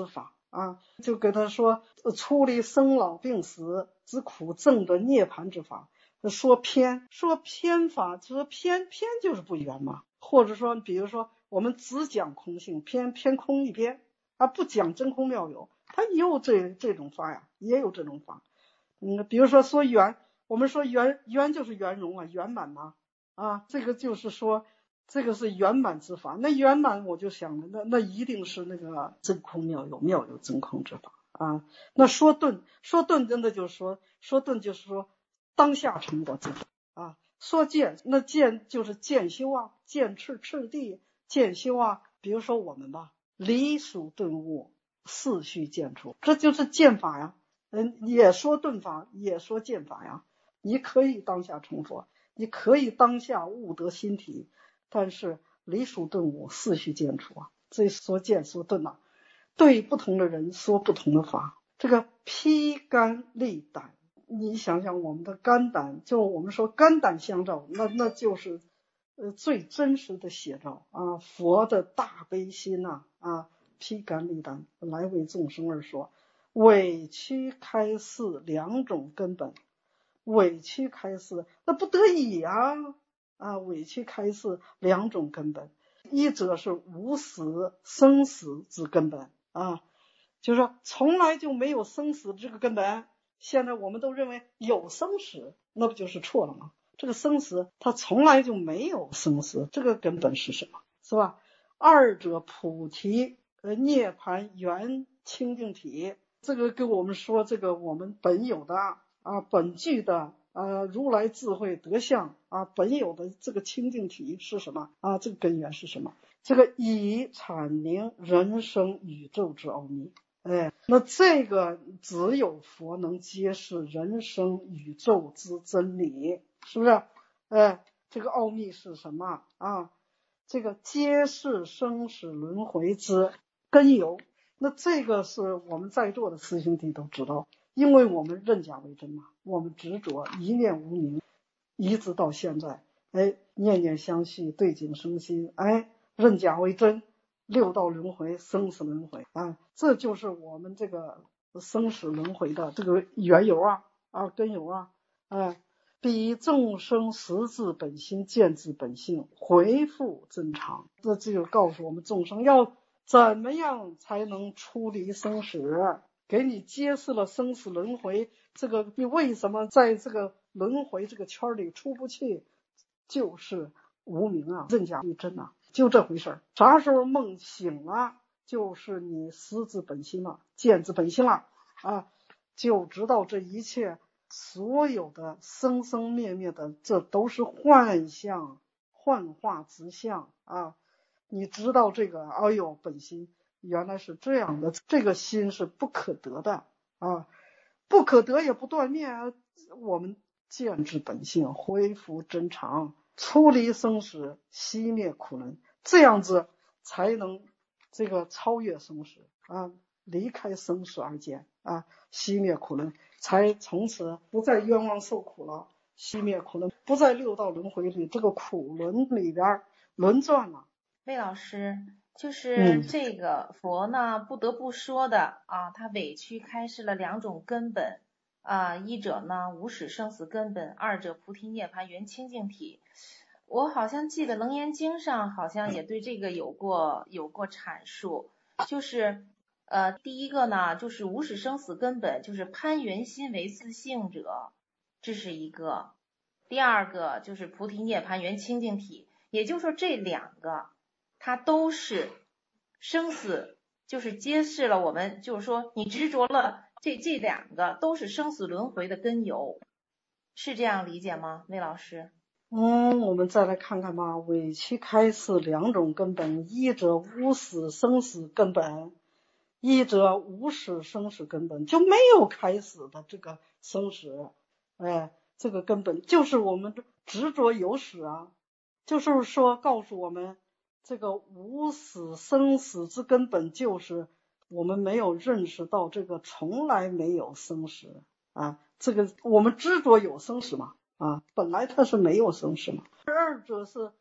啊，就给他说出离生老病死之苦，证得涅槃之法。说偏法，说偏就是不圆嘛。或者说比如说我们只讲空性，偏空一边啊，不讲真空妙有，他也有这种法呀，也有这种法。比如说圆，我们说圆就是圆融啊，圆满嘛，啊，这个就是说这个是圆满之法。那圆满我就想了，那一定是那个真空妙有，妙有真空之法啊。那说顿真的就是说顿就是说当下成果之法啊。说见，那见就是见修啊，见赤地见修啊。比如说我们吧，离属顿悟，四序见出，这就是见法呀。也说顿法，也说见法呀。你可以当下成佛，你可以当下悟得心体，但是离属顿悟，四序见出啊。这说见说顿啊，对不同的人说不同的法。这个披肝沥胆，你想想我们的肝胆，就我们说肝胆相照，那就是最真实的写照啊，佛的大悲心呐啊，披肝沥胆来为众生而说。委屈开示两种根本，委屈开示那不得已啊，委屈开示两种根本，一者是无死生死之根本啊，就是说从来就没有生死这个根本。现在我们都认为有生死，那不就是错了吗？这个生死它从来就没有生死，这个根本是什么？是吧？二者菩提涅槃圆清净体，这个跟我们说这个我们本有的啊，本具的如来智慧德相啊，本有的这个清净体是什么啊？这个根源是什么？这个以阐明人生宇宙之奥秘。那这个只有佛能揭示人生宇宙之真理，是不是？这个奥秘是什么啊？这个揭示生死轮回之根由。那这个是我们在座的师兄弟都知道，因为我们认假为真嘛，我们执着一念无明，一直到现在，念念相续，对境生心，认假为真，六道轮回，生死轮回啊，这就是我们这个生死轮回的这个缘由根由彼众生识自本心，见自本性，回复真常。这就告诉我们众生要怎么样才能出离生死，给你揭示了生死轮回，这个你为什么在这个轮回这个圈里出不去，就是无明啊，认假为真啊，就这回事儿。啥时候梦醒了，就是你识自本心了，见自本心了啊，就知道这一切所有的生生灭灭的，这都是幻象，幻化之相啊。你知道这个，哎呦，本心原来是这样的，这个心是不可得的啊，不可得也不断灭啊。我们见之本性，恢复真常，出离生死，熄灭苦轮，这样子才能这个超越生死啊，离开生死二界啊，熄灭苦轮，才从此不再冤枉受苦了，熄灭苦轮，不在六道轮回里这个苦轮里边轮转了。 魏老师，就是这个佛呢，不得不说的啊，他委屈开示了两种根本啊，一者呢无始生死根本，二者菩提涅槃圆清净体。我好像记得《楞严经》上好像也对这个有过阐述，就是第一个呢就是无始生死根本，就是攀缘心为自性者，这是一个；第二个就是菩提涅槃圆清净体，也就是说这两个它都是生死，就是揭示了我们就是说你执着了这两个都是生死轮回的根由，是这样理解吗，魏老师？ 我们再来看看吧，委屈开示两种根本，一者无始生死根本，一者无始生死根本，就没有开始的这个生死，这个根本就是我们执着有始啊，就是说告诉我们这个无始生死之根本，就是我们没有认识到这个从来没有生死啊，这个我们执着有生死嘛。本来它是没有生死嘛。二者是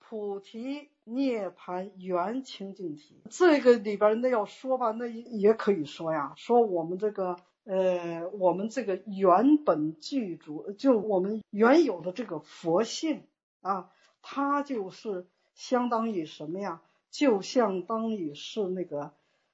菩提涅槃圆清净体，这个里边那要说吧，那也可以说呀，说我们这个原本具足，就我们原有的这个佛性啊，它就是相当于什么呀？就相当于是那个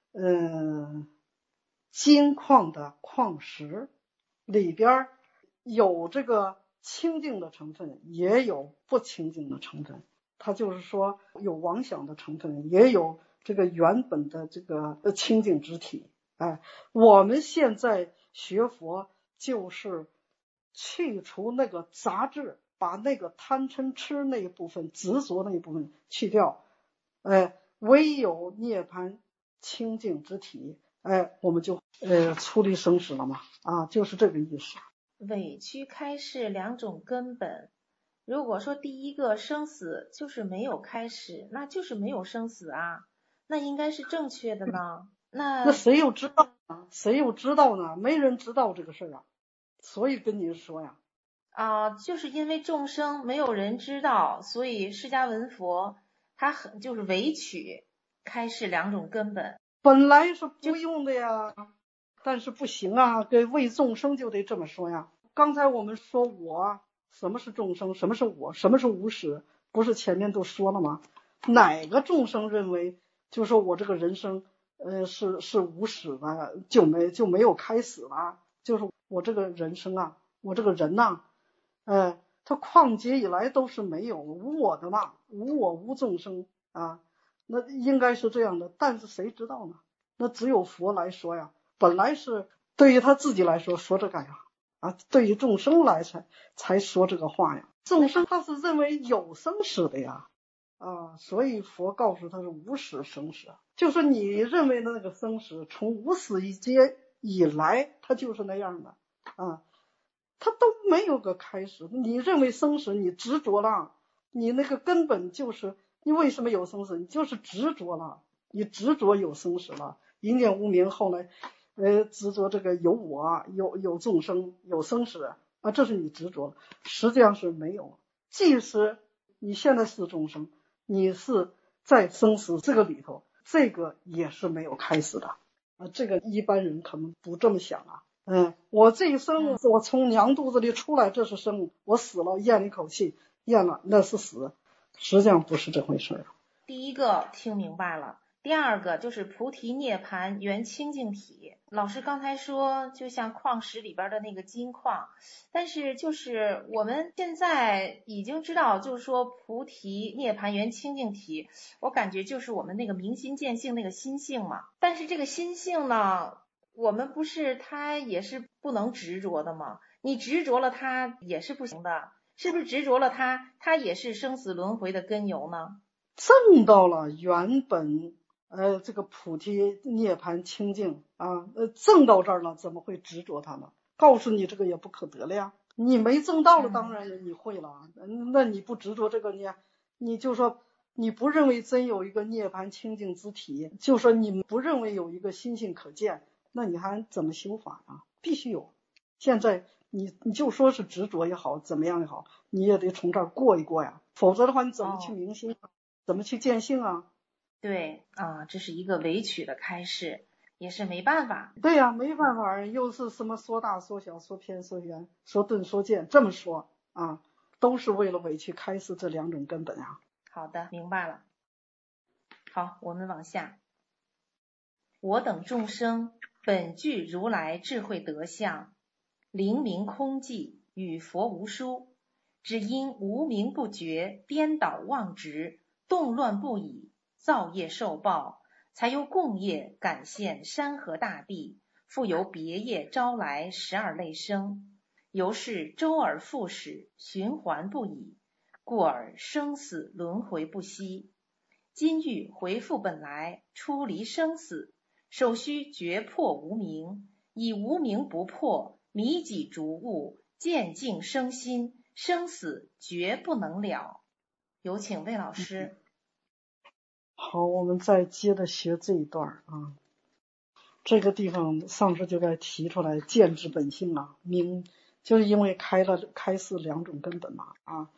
金矿的矿石，里边有这个清净的成分，也有不清净的成分。它就是说有妄想的成分，也有这个原本的这个清净之体。哎，我们现在学佛就是去除那个杂质，把那个贪嗔痴那一部分、执着那一部分去掉。唯有涅槃清净之体，我们就出离生死了嘛。啊，就是这个意思。 委屈开示两种根本。如果说第一个生死就是没有开始，那就是没有生死啊，那应该是正确的呢。 那谁又知道呢？谁又知道呢？没人知道这个事儿啊，所以跟您说呀。 就是因为众生没有人知道，所以释迦文佛他就是委曲开示两种根本。 本来是不用的呀，但是不行啊，给为众生就得这么说呀。刚才我们说我，什么是众生，什么是我，什么是无始，不是前面都说了吗？哪个众生认为就说我这个人生是无始的，就没有开始了，就是我这个人生啊，我这个人呐，他旷劫以来都是没有无我的嘛，无我无众生啊，那应该是这样的，但是谁知道呢？那只有佛来说呀，本来是对于他自己来说说这个呀，对于众生来才说这个话呀。众生他是认为有生死的呀，所以佛告诉他是无始生死，就是你认为的那个生死，从无始一劫以来，它就是那样的啊，它都没有个开始。你认为生死，你执着了，你那个根本就是你为什么有生死？你就是执着了，你执着有生死了，一念无明，后来执着这个有我，有众生，有生死啊，这是你执着，实际上是没有。即使你现在是众生，你是在生死这个里头，这个也是没有开始的啊。这个一般人可能不这么想啊。我这一生，我从娘肚子里出来，这是生；我死了，咽了一口气，咽了，那是死。实际上不是这回事。 第一个听明白了，第二个就是菩提涅槃圆清净体。老师刚才说就像矿石里边的那个金矿，但是就是我们现在已经知道，就是说菩提涅槃圆清净体，我感觉就是我们那个明心见性那个心性嘛。但是这个心性呢，我们不是它也是不能执着的吗？你执着了它也是不行的，是不是执着了它也是生死轮回的根由呢？ 证到了原本这个菩提涅槃清净啊，证到这儿了，怎么会执着它呢？告诉你这个也不可得了呀。你没证到了，当然你会了。那你不执着这个，你就说你不认为真有一个涅槃清净之体，就说你不认为有一个心性可见，那你还怎么修法啊？必须有。现在你就说是执着也好，怎么样也好，你也得从这儿过一过呀，否则的话你怎么去明心？怎么去见性啊？ 对这是一个委曲的开示，也是没办法。 对呀，没办法，又是什么说大说小，说偏说圆，说钝说见，这么说啊，都是为了委屈开示这两种根本啊。 好的，明白了。好，我们往下。我等众生本具如来智慧德相，灵明空寂，与佛无殊，只因无明不觉，颠倒妄执，动乱不已，造业受报，才由共业感现山河大地，复由别业招来12类生，由是周而复始，循环不已，故而生死轮回不息。今欲回复本来，出离生死，首须决破无明，以无明不破，迷己逐物，渐净生心，生死绝不能了。有请魏老师。 好，我们再接着学这一段啊。这个地方上师就该提出来见之本性啊，明就是因为开示两种根本嘛啊。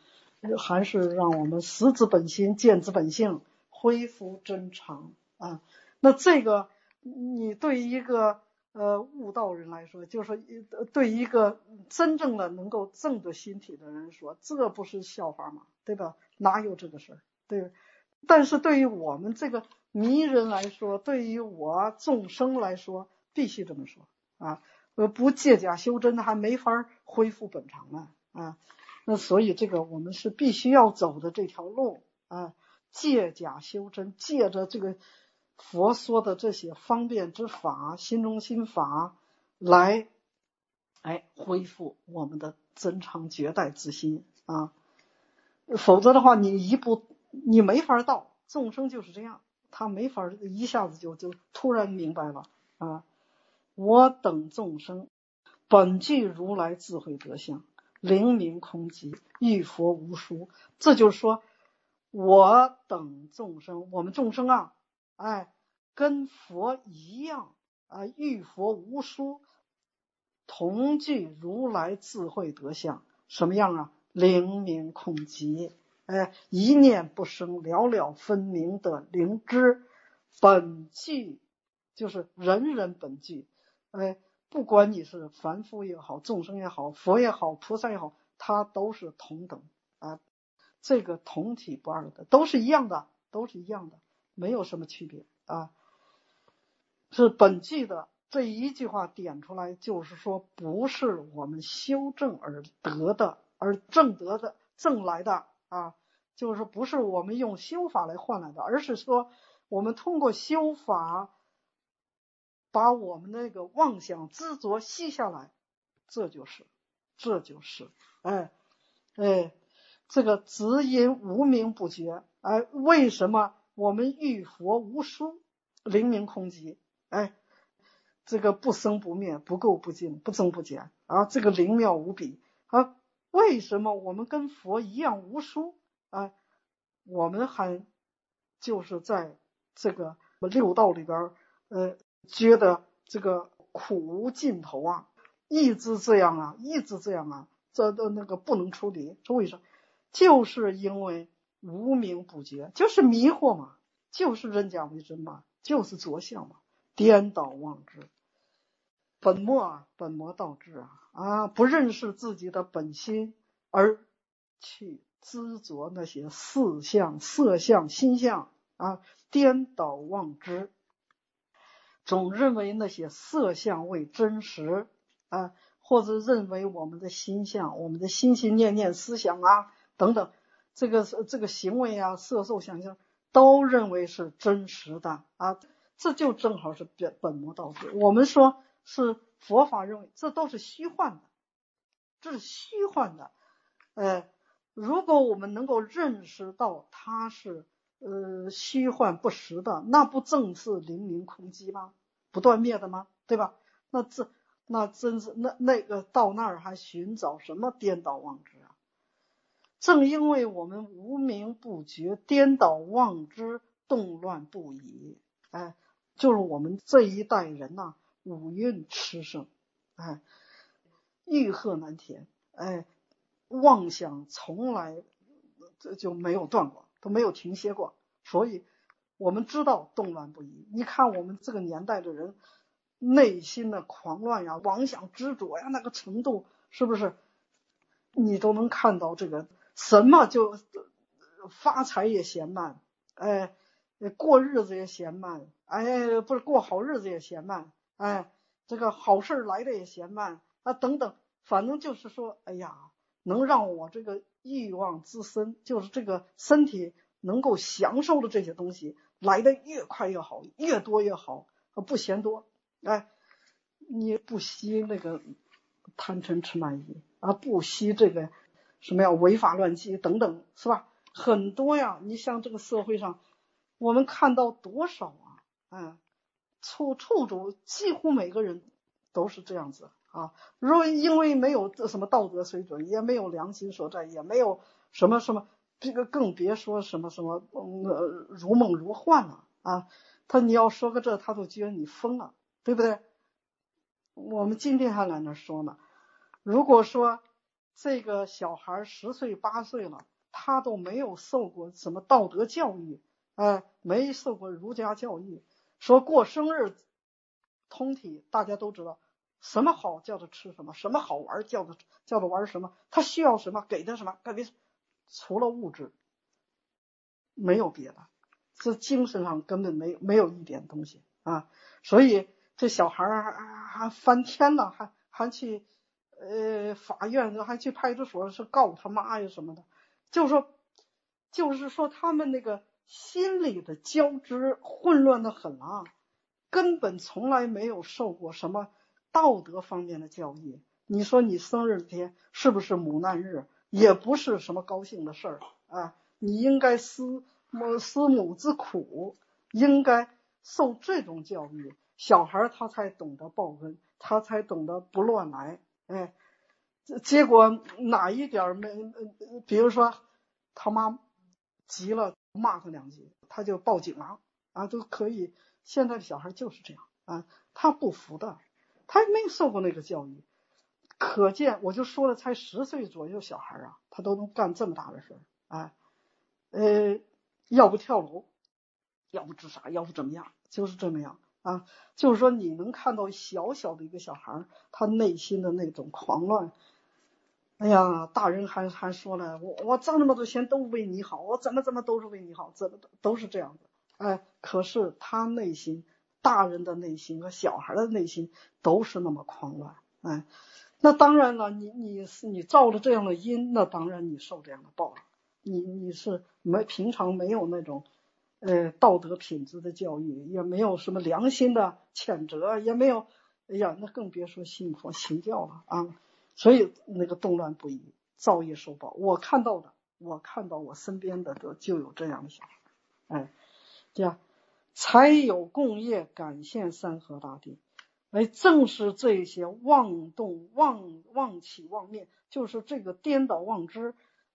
还是让我们识之本心，见之本性，恢复真常啊。那这个你对一个悟道人来说，就是对一个真正的能够证得心体的人说，这不是笑话吗？对吧？哪有这个事儿？对。但是对于我们这个迷人来说，对于我众生来说，必须这么说啊。不借假修真，还没法恢复本常呢啊。那所以这个我们是必须要走的这条路啊，借假修真，借着这个佛说的这些方便之法，心中心法来恢复我们的真常绝代之心啊。否则的话，你没法到，众生就是这样，他没法一下子就突然明白了啊。我等众生本具如来智慧德相，灵明空寂，遇佛无殊。这就是说，我等众生，我们众生啊，跟佛一样啊，遇佛无殊，同具如来智慧德相。什么样啊？灵明空寂，一念不生，了了分明的灵知，本具就是人人本具，不管你是凡夫也好，众生也好，佛也好，菩萨也好，他都是同等啊，这个同体不二的，都是一样的，没有什么区别啊，是本具的。这一句话点出来，就是说不是我们修正而得的，而正得的挣来的啊，就是不是我们用修法来换来的，而是说我们通过修法把我们那个妄想执着吸下来，这就是这个只因无明不觉，为什么我们遇佛无殊，灵明空寂，这个不生不灭，不垢不净，不增不减啊，这个灵妙无比啊。为什么我们跟佛一样无殊啊？我们还就是在这个六道里边觉得这个苦无尽头啊，一直这样啊，这那个不能出离。这为什么？就是因为无明不觉，就是迷惑嘛，就是认假为真嘛，就是着相嘛，颠倒妄执。本末倒置啊，不认识自己的本心，而去执着那些四相、色相、心相啊，颠倒妄知，总认为那些色相为真实啊，或者认为我们的心相、我们的心心念念思想啊等等，这个行为啊、色受想行都认为是真实的啊，这就正好是本末倒置。我们说是佛法认为这都是虚幻的，如果我们能够认识到它是虚幻不实的，那不正是灵明空寂吗？不断灭的吗？对吧？那真是那个到那儿还寻找什么颠倒妄知啊？正因为我们无明不觉，颠倒妄知，动乱不已，就是我们这一代人呐，五蕴炽盛，欲壑难填，妄想从来就没有断过，都没有停歇过，所以我们知道动乱不已。你看我们这个年代的人内心的狂乱呀，妄想执着呀，那个程度是不是你都能看到？这个什么就发财也嫌慢，过日子也嫌慢，不是过好日子也嫌慢，这个好事来的也嫌慢啊，等等，反正就是说，能让我这个欲望之身，就是这个身体能够享受的这些东西来的越快越好，越多越好，不嫌多。你不惜那个贪嗔痴慢疑啊，不惜这个什么呀违法乱纪等等，是吧？很多呀，你像这个社会上，我们看到多少处处几乎每个人都是这样子啊。因为没有什么道德水准，也没有良心所在，也没有什么，这个更别说什么如梦如幻了啊。你要说个这，他都觉得你疯了，对不对？我们今天还在那说呢，如果说这个小孩10岁8岁了， 他都没有受过什么道德教育，没受过儒家教育。说过生日，通体大家都知道，什么好叫他吃什么，什么好玩叫他玩什么，他需要什么给他什么，除了物质没有别的，这精神上根本没有一点东西啊。所以这小孩还翻天了，还去法院，还去派出所是告他妈呀什么的。就是说他们那个心理的交织混乱的很啊，根本从来没有受过什么道德方面的教育。你说你生日那天是不是母难日，也不是什么高兴的事儿啊，你应该思母之苦，应该受这种教育，小孩他才懂得报恩，他才懂得不乱来。结果哪一点没，比如说他妈急了骂他两句，他就报警了啊，都可以。现在的小孩就是这样啊，他不服的，他没有受过那个教育。可见我就说了，才10岁左右小孩啊，他都能干这么大的事啊。要不跳楼，要不自杀，要不怎么样，就是这么样啊。就是说你能看到小小的一个小孩，他内心的那种狂乱。哎呀，大人还说了，我挣那么多钱都为你好，我怎么都是为你好，怎么都是这样的。可是他内心，大人的内心和小孩的内心都是那么狂乱。那当然了，你造了这样的因，那当然你受这样的报了。你是平常没有那种道德品质的教育，也没有什么良心的谴责，也没有，哎呀，那更别说信佛行教了啊。所以那个动乱不已，造业受报。我看到我身边的就有这样的小孩，这样才有共业感现山河大地。正是这些妄动妄起妄灭，就是这个颠倒妄知，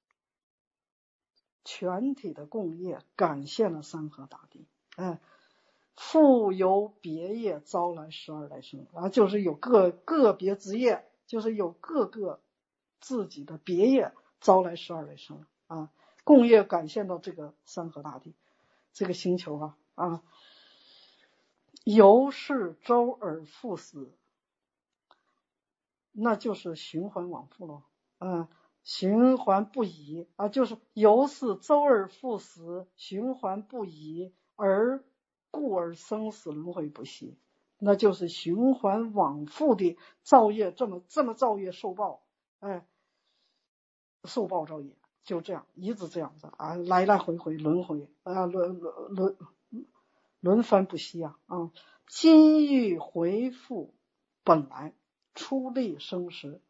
全体的共业感现了山河大地。复由别业招来12来生啊，就是有个别之业，就是有各个自己的别业招来12来生啊，共业感现到这个山河大地这个星球啊，由是周而复始，那就是循环往复咯。循环不已啊，就是由是周而复始，循环不已，故而生死轮回不息，那就是循环往复的造业，这么造业受报，受报造业，就这样一直这样子啊，来来回回轮回啊，轮番不息啊。今欲回复本来，出离生时。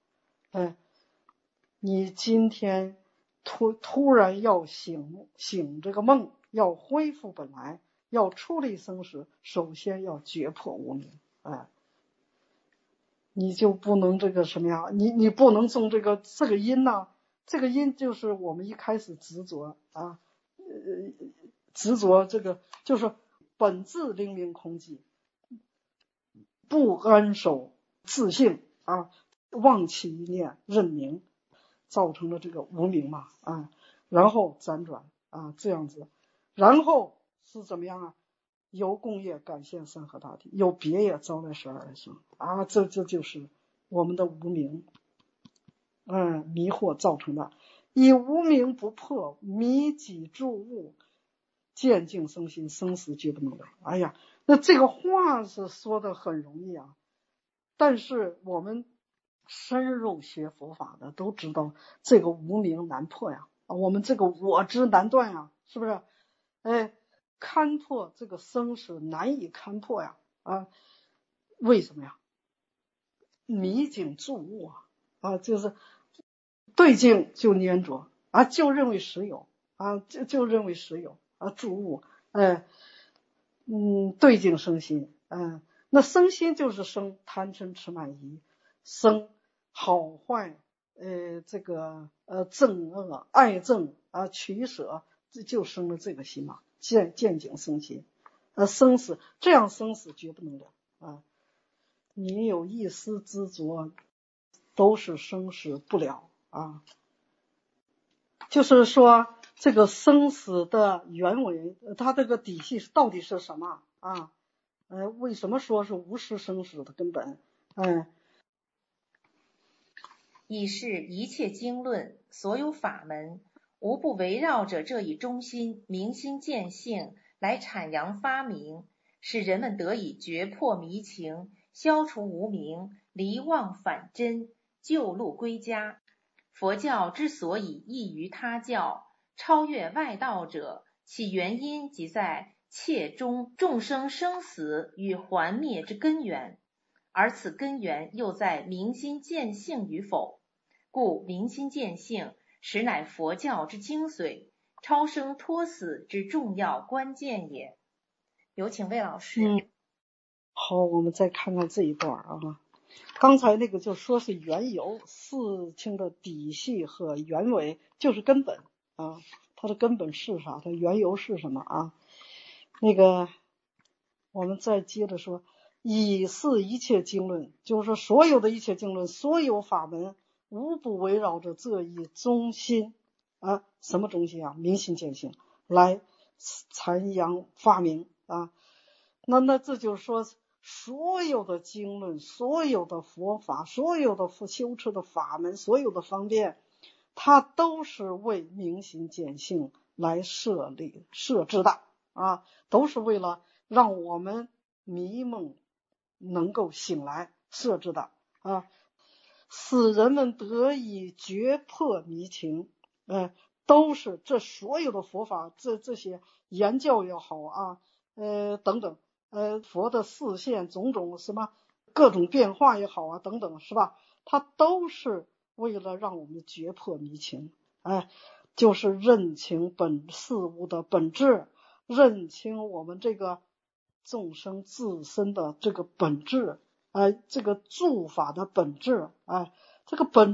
你今天突然要醒这个梦，要恢复本来，要出离生死，首先要觉破无明。你就不能这个什么呀，你不能种这个因呢，这个因就是我们一开始执着啊，执着这个就是本自灵明空寂，不安守自性啊，妄起一念认明，造成了这个无明嘛然后辗转这样子，然后是怎么样啊？由共业感现山河大地，由别业招来12来生这就是我们的无明迷惑造成的。以无明不破，迷己诸物，见境生心，生死绝不能了。哎呀，那这个话是说的很容易啊，但是我们深入学佛法的都知道这个无明难破呀，我们这个我执难断呀，是不是？勘破这个生死难以勘破呀为什么呀？迷境注物就是对境就粘着就认为实有就认为实有注物对境生心那生心就是生贪嗔痴慢疑，生好坏这个憎恶爱憎取舍，就生了这个心嘛，见境生心生死，这样生死绝不能了你有一丝执着都是生死不了就是说这个生死的原委，它这个底细到底是什么啊？为什么说是无始生死的根本？ 以是一切经论，所有法门，无不围绕着这一中心，明心见性来阐扬发明，使人们得以决破迷情，消除无明，离妄返真，救路归家。佛教之所以异于他教，超越外道者，其原因即在切中众生生死与还灭之根源，而此根源又在明心见性与否。故明心见性实乃佛教之精髓，超生脱死之重要关键也。有请魏老师。 好，我们再看看这一段啊。刚才那个就说是缘由，事情的底细和原委就是根本啊，它的根本是啥？它缘由是什么啊？那个我们再接着说，以是一切经论，就是说所有的一切经论，所有法门无不围绕着这一中心啊，什么中心啊？明心见性来阐扬发明啊。那这就是说，所有的经论，所有的佛法，所有的修持的法门，所有的方便，它都是为明心见性来设置的啊，都是为了让我们迷梦能够醒来设置的啊，使人们得以决破迷情。都是这所有的佛法，这些言教也好啊，等等，佛的示现种种什么各种变化也好啊，等等，是吧？它都是为了让我们决破迷情，就是认清事物的本质，认清我们这个众生自身的这个本质，这个诸法的本质，这个本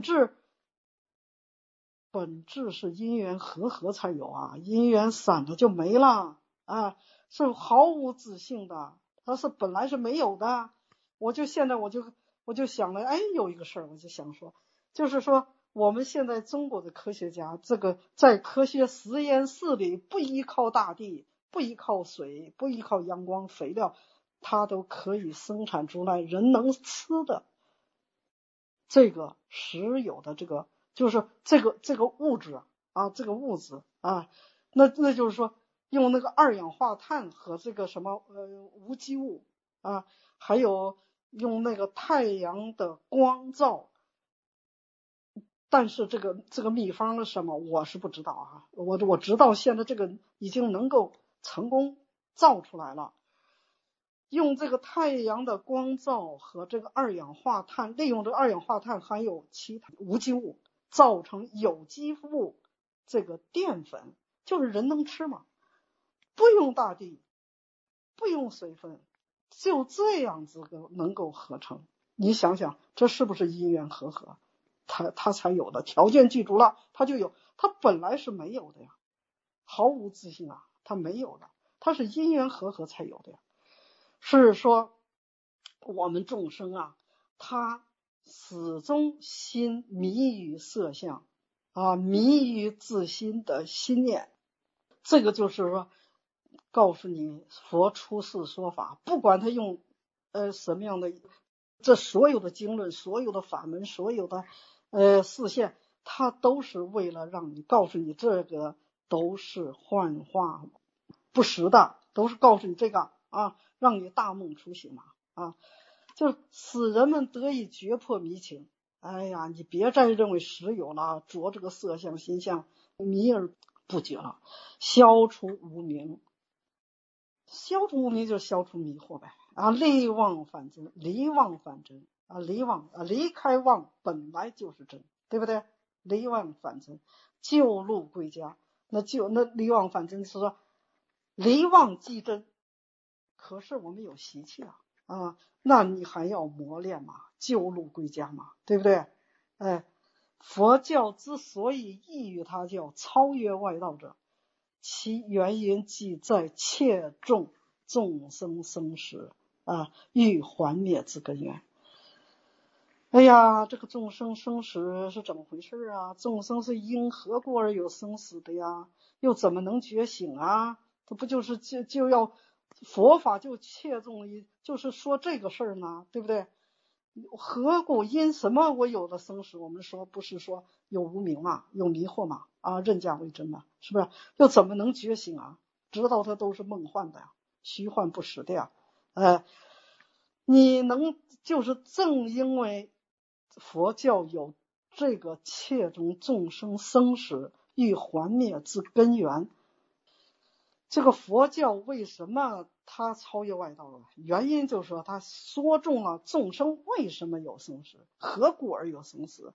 质是因缘和才有啊，因缘散了就没了啊，是毫无自性的，它是本来是没有的。现在我就想了，有一个事儿，我就想说，就是说我们现在中国的科学家，这个在科学实验室里不依靠大地，不依靠水，不依靠阳光肥料，它都可以生产出来人能吃的这个实有的这个。就是这个物质啊，这个物质啊，那就是说用那个二氧化碳和这个什么无机物啊，还有用那个太阳的光照，但是这个秘方是什么我是不知道啊，我知道现在这个已经能够成功造出来了。用这个太阳的光照和这个二氧化碳，利用这个二氧化碳含有其他无机物，造成有机物这个淀粉，就是人能吃嘛，不用大地，不用水分，就这样子能够合成。你想想，这是不是因缘和合？它才有的条件具足了，它就有，它本来是没有的呀，毫无自信啊，它没有的，它是因缘和合才有的呀。是说我们众生啊，他始终心迷于色相啊，迷于自心的心念。这个就是说告诉你，佛出世说法，不管他用什么样的，这所有的经论，所有的法门，所有的示现，它都是为了让你告诉你，这个都是幻化不实的，都是告诉你这个啊，让你大梦初醒嘛啊，就使人们得以决破迷情。你别再认为实有了，着这个色相心相迷而不觉了，消除无明，消除无明就是消除迷惑呗啊，离妄返真，离妄返真啊，离开妄本来就是真，对不对？离妄返真，救路归家。那离妄返真是说离妄即真，可是我们有习气啊，那你还要磨练嘛，救路归家嘛，对不对？佛教之所以异于他教，超越外道者，其原因即在切中众生生死欲还灭之根源。 哎呀，这个众生生死是怎么回事啊？众生是因何故而有生死的呀？又怎么能觉醒啊？这不就是就要佛法就切中于就是说这个事儿呢，对不对？何故因什么我有了生死？我们说不是说有无明嘛，有迷惑嘛，啊，认假为真嘛，是不是？又怎么能觉醒啊？知道它都是梦幻的呀，虚幻不实的呀，你能就是正因为佛教有这个切中众生生死欲还灭之根源，这个佛教为什么它超越外道了？原因就是说它说中了众生为什么有生死，何故而有生死，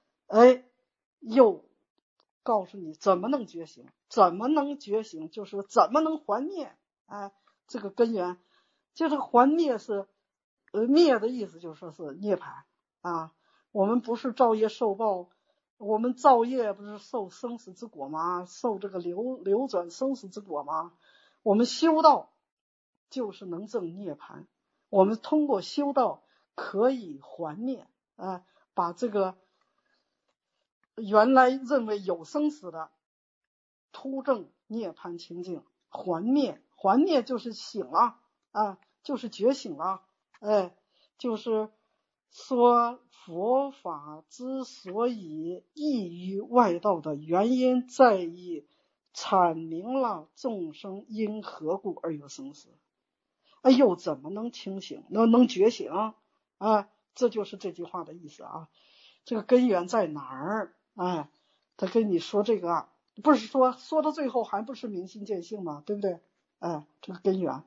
又告诉你怎么能觉醒，怎么能觉醒，就是怎么能还灭，这个根源，就是还灭是灭的意思，就说是涅槃啊。我们不是造业受报，我们造业不是受生死之果吗？受这个流转生死之果吗？我们修道就是能证涅槃，我们通过修道可以还灭把这个原来认为有生死的突证涅槃清净还灭，还灭就是醒了就是觉醒了，就是说佛法之所以异于外道的原因在于阐明了众生因何故而有生死，又怎么能清醒，能觉醒这就是这句话的意思啊。这个根源在哪儿？他跟你说这个不是说到最后还不是明心见性吗？对不对？这个根源，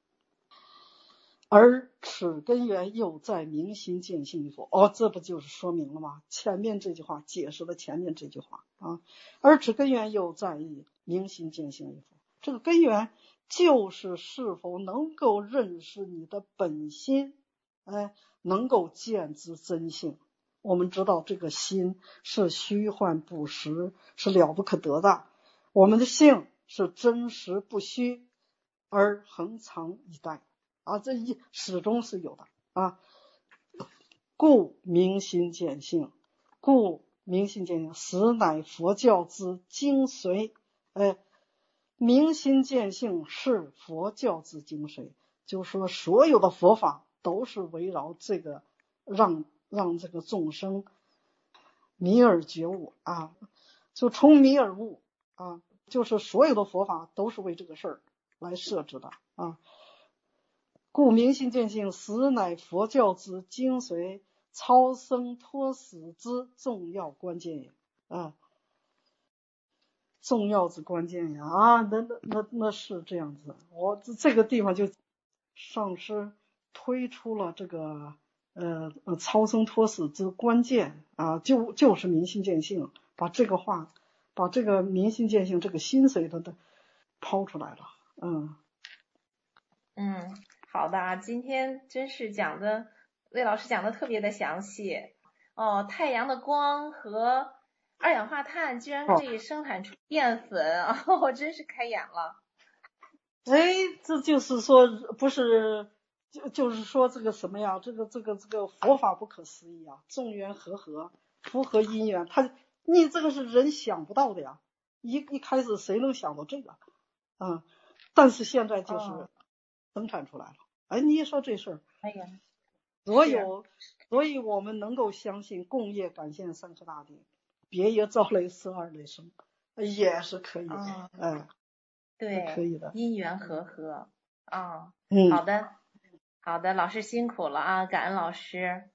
而此根源又在明心见性一佛。这不就是说明了吗？前面这句话解释了前面这句话而此根源又在于明心见性一佛。这个根源就是是否能够认识你的本心，能够见之真性。我们知道这个心是虚幻不实，是了不可得的，我们的性是真实不虚而恒常以待这始终是有的故明心见性，实乃佛教之精髓。明心见性是佛教之精髓，就是说所有的佛法都是围绕这个让这个众生迷而觉悟就从迷而悟就是所有的佛法都是为这个事儿来设置的故明心见性实乃佛教之精髓，超生脱死之重要关键也重要之关键呀那是这样子。我这个地方就上师推出了这个超生脱死之关键就是明心见性，把这个话，把这个明心见性这个心髓的抛出来了。 好的今天真是魏老师讲的特别的详细太阳的光和二氧化碳居然可以生产出淀粉我真是开眼了。 这就是说不是就是说这个什么呀，这个佛法不可思议众缘和合，符合因缘，你这个是人想不到的呀，一开始谁能想到这个但是现在就是生产出来了你一说这事儿所以我们能够相信共业感现三颗大地，别业造类摄二类生也是可以的对， 可以的， 因缘和合好的老师辛苦了感恩老师。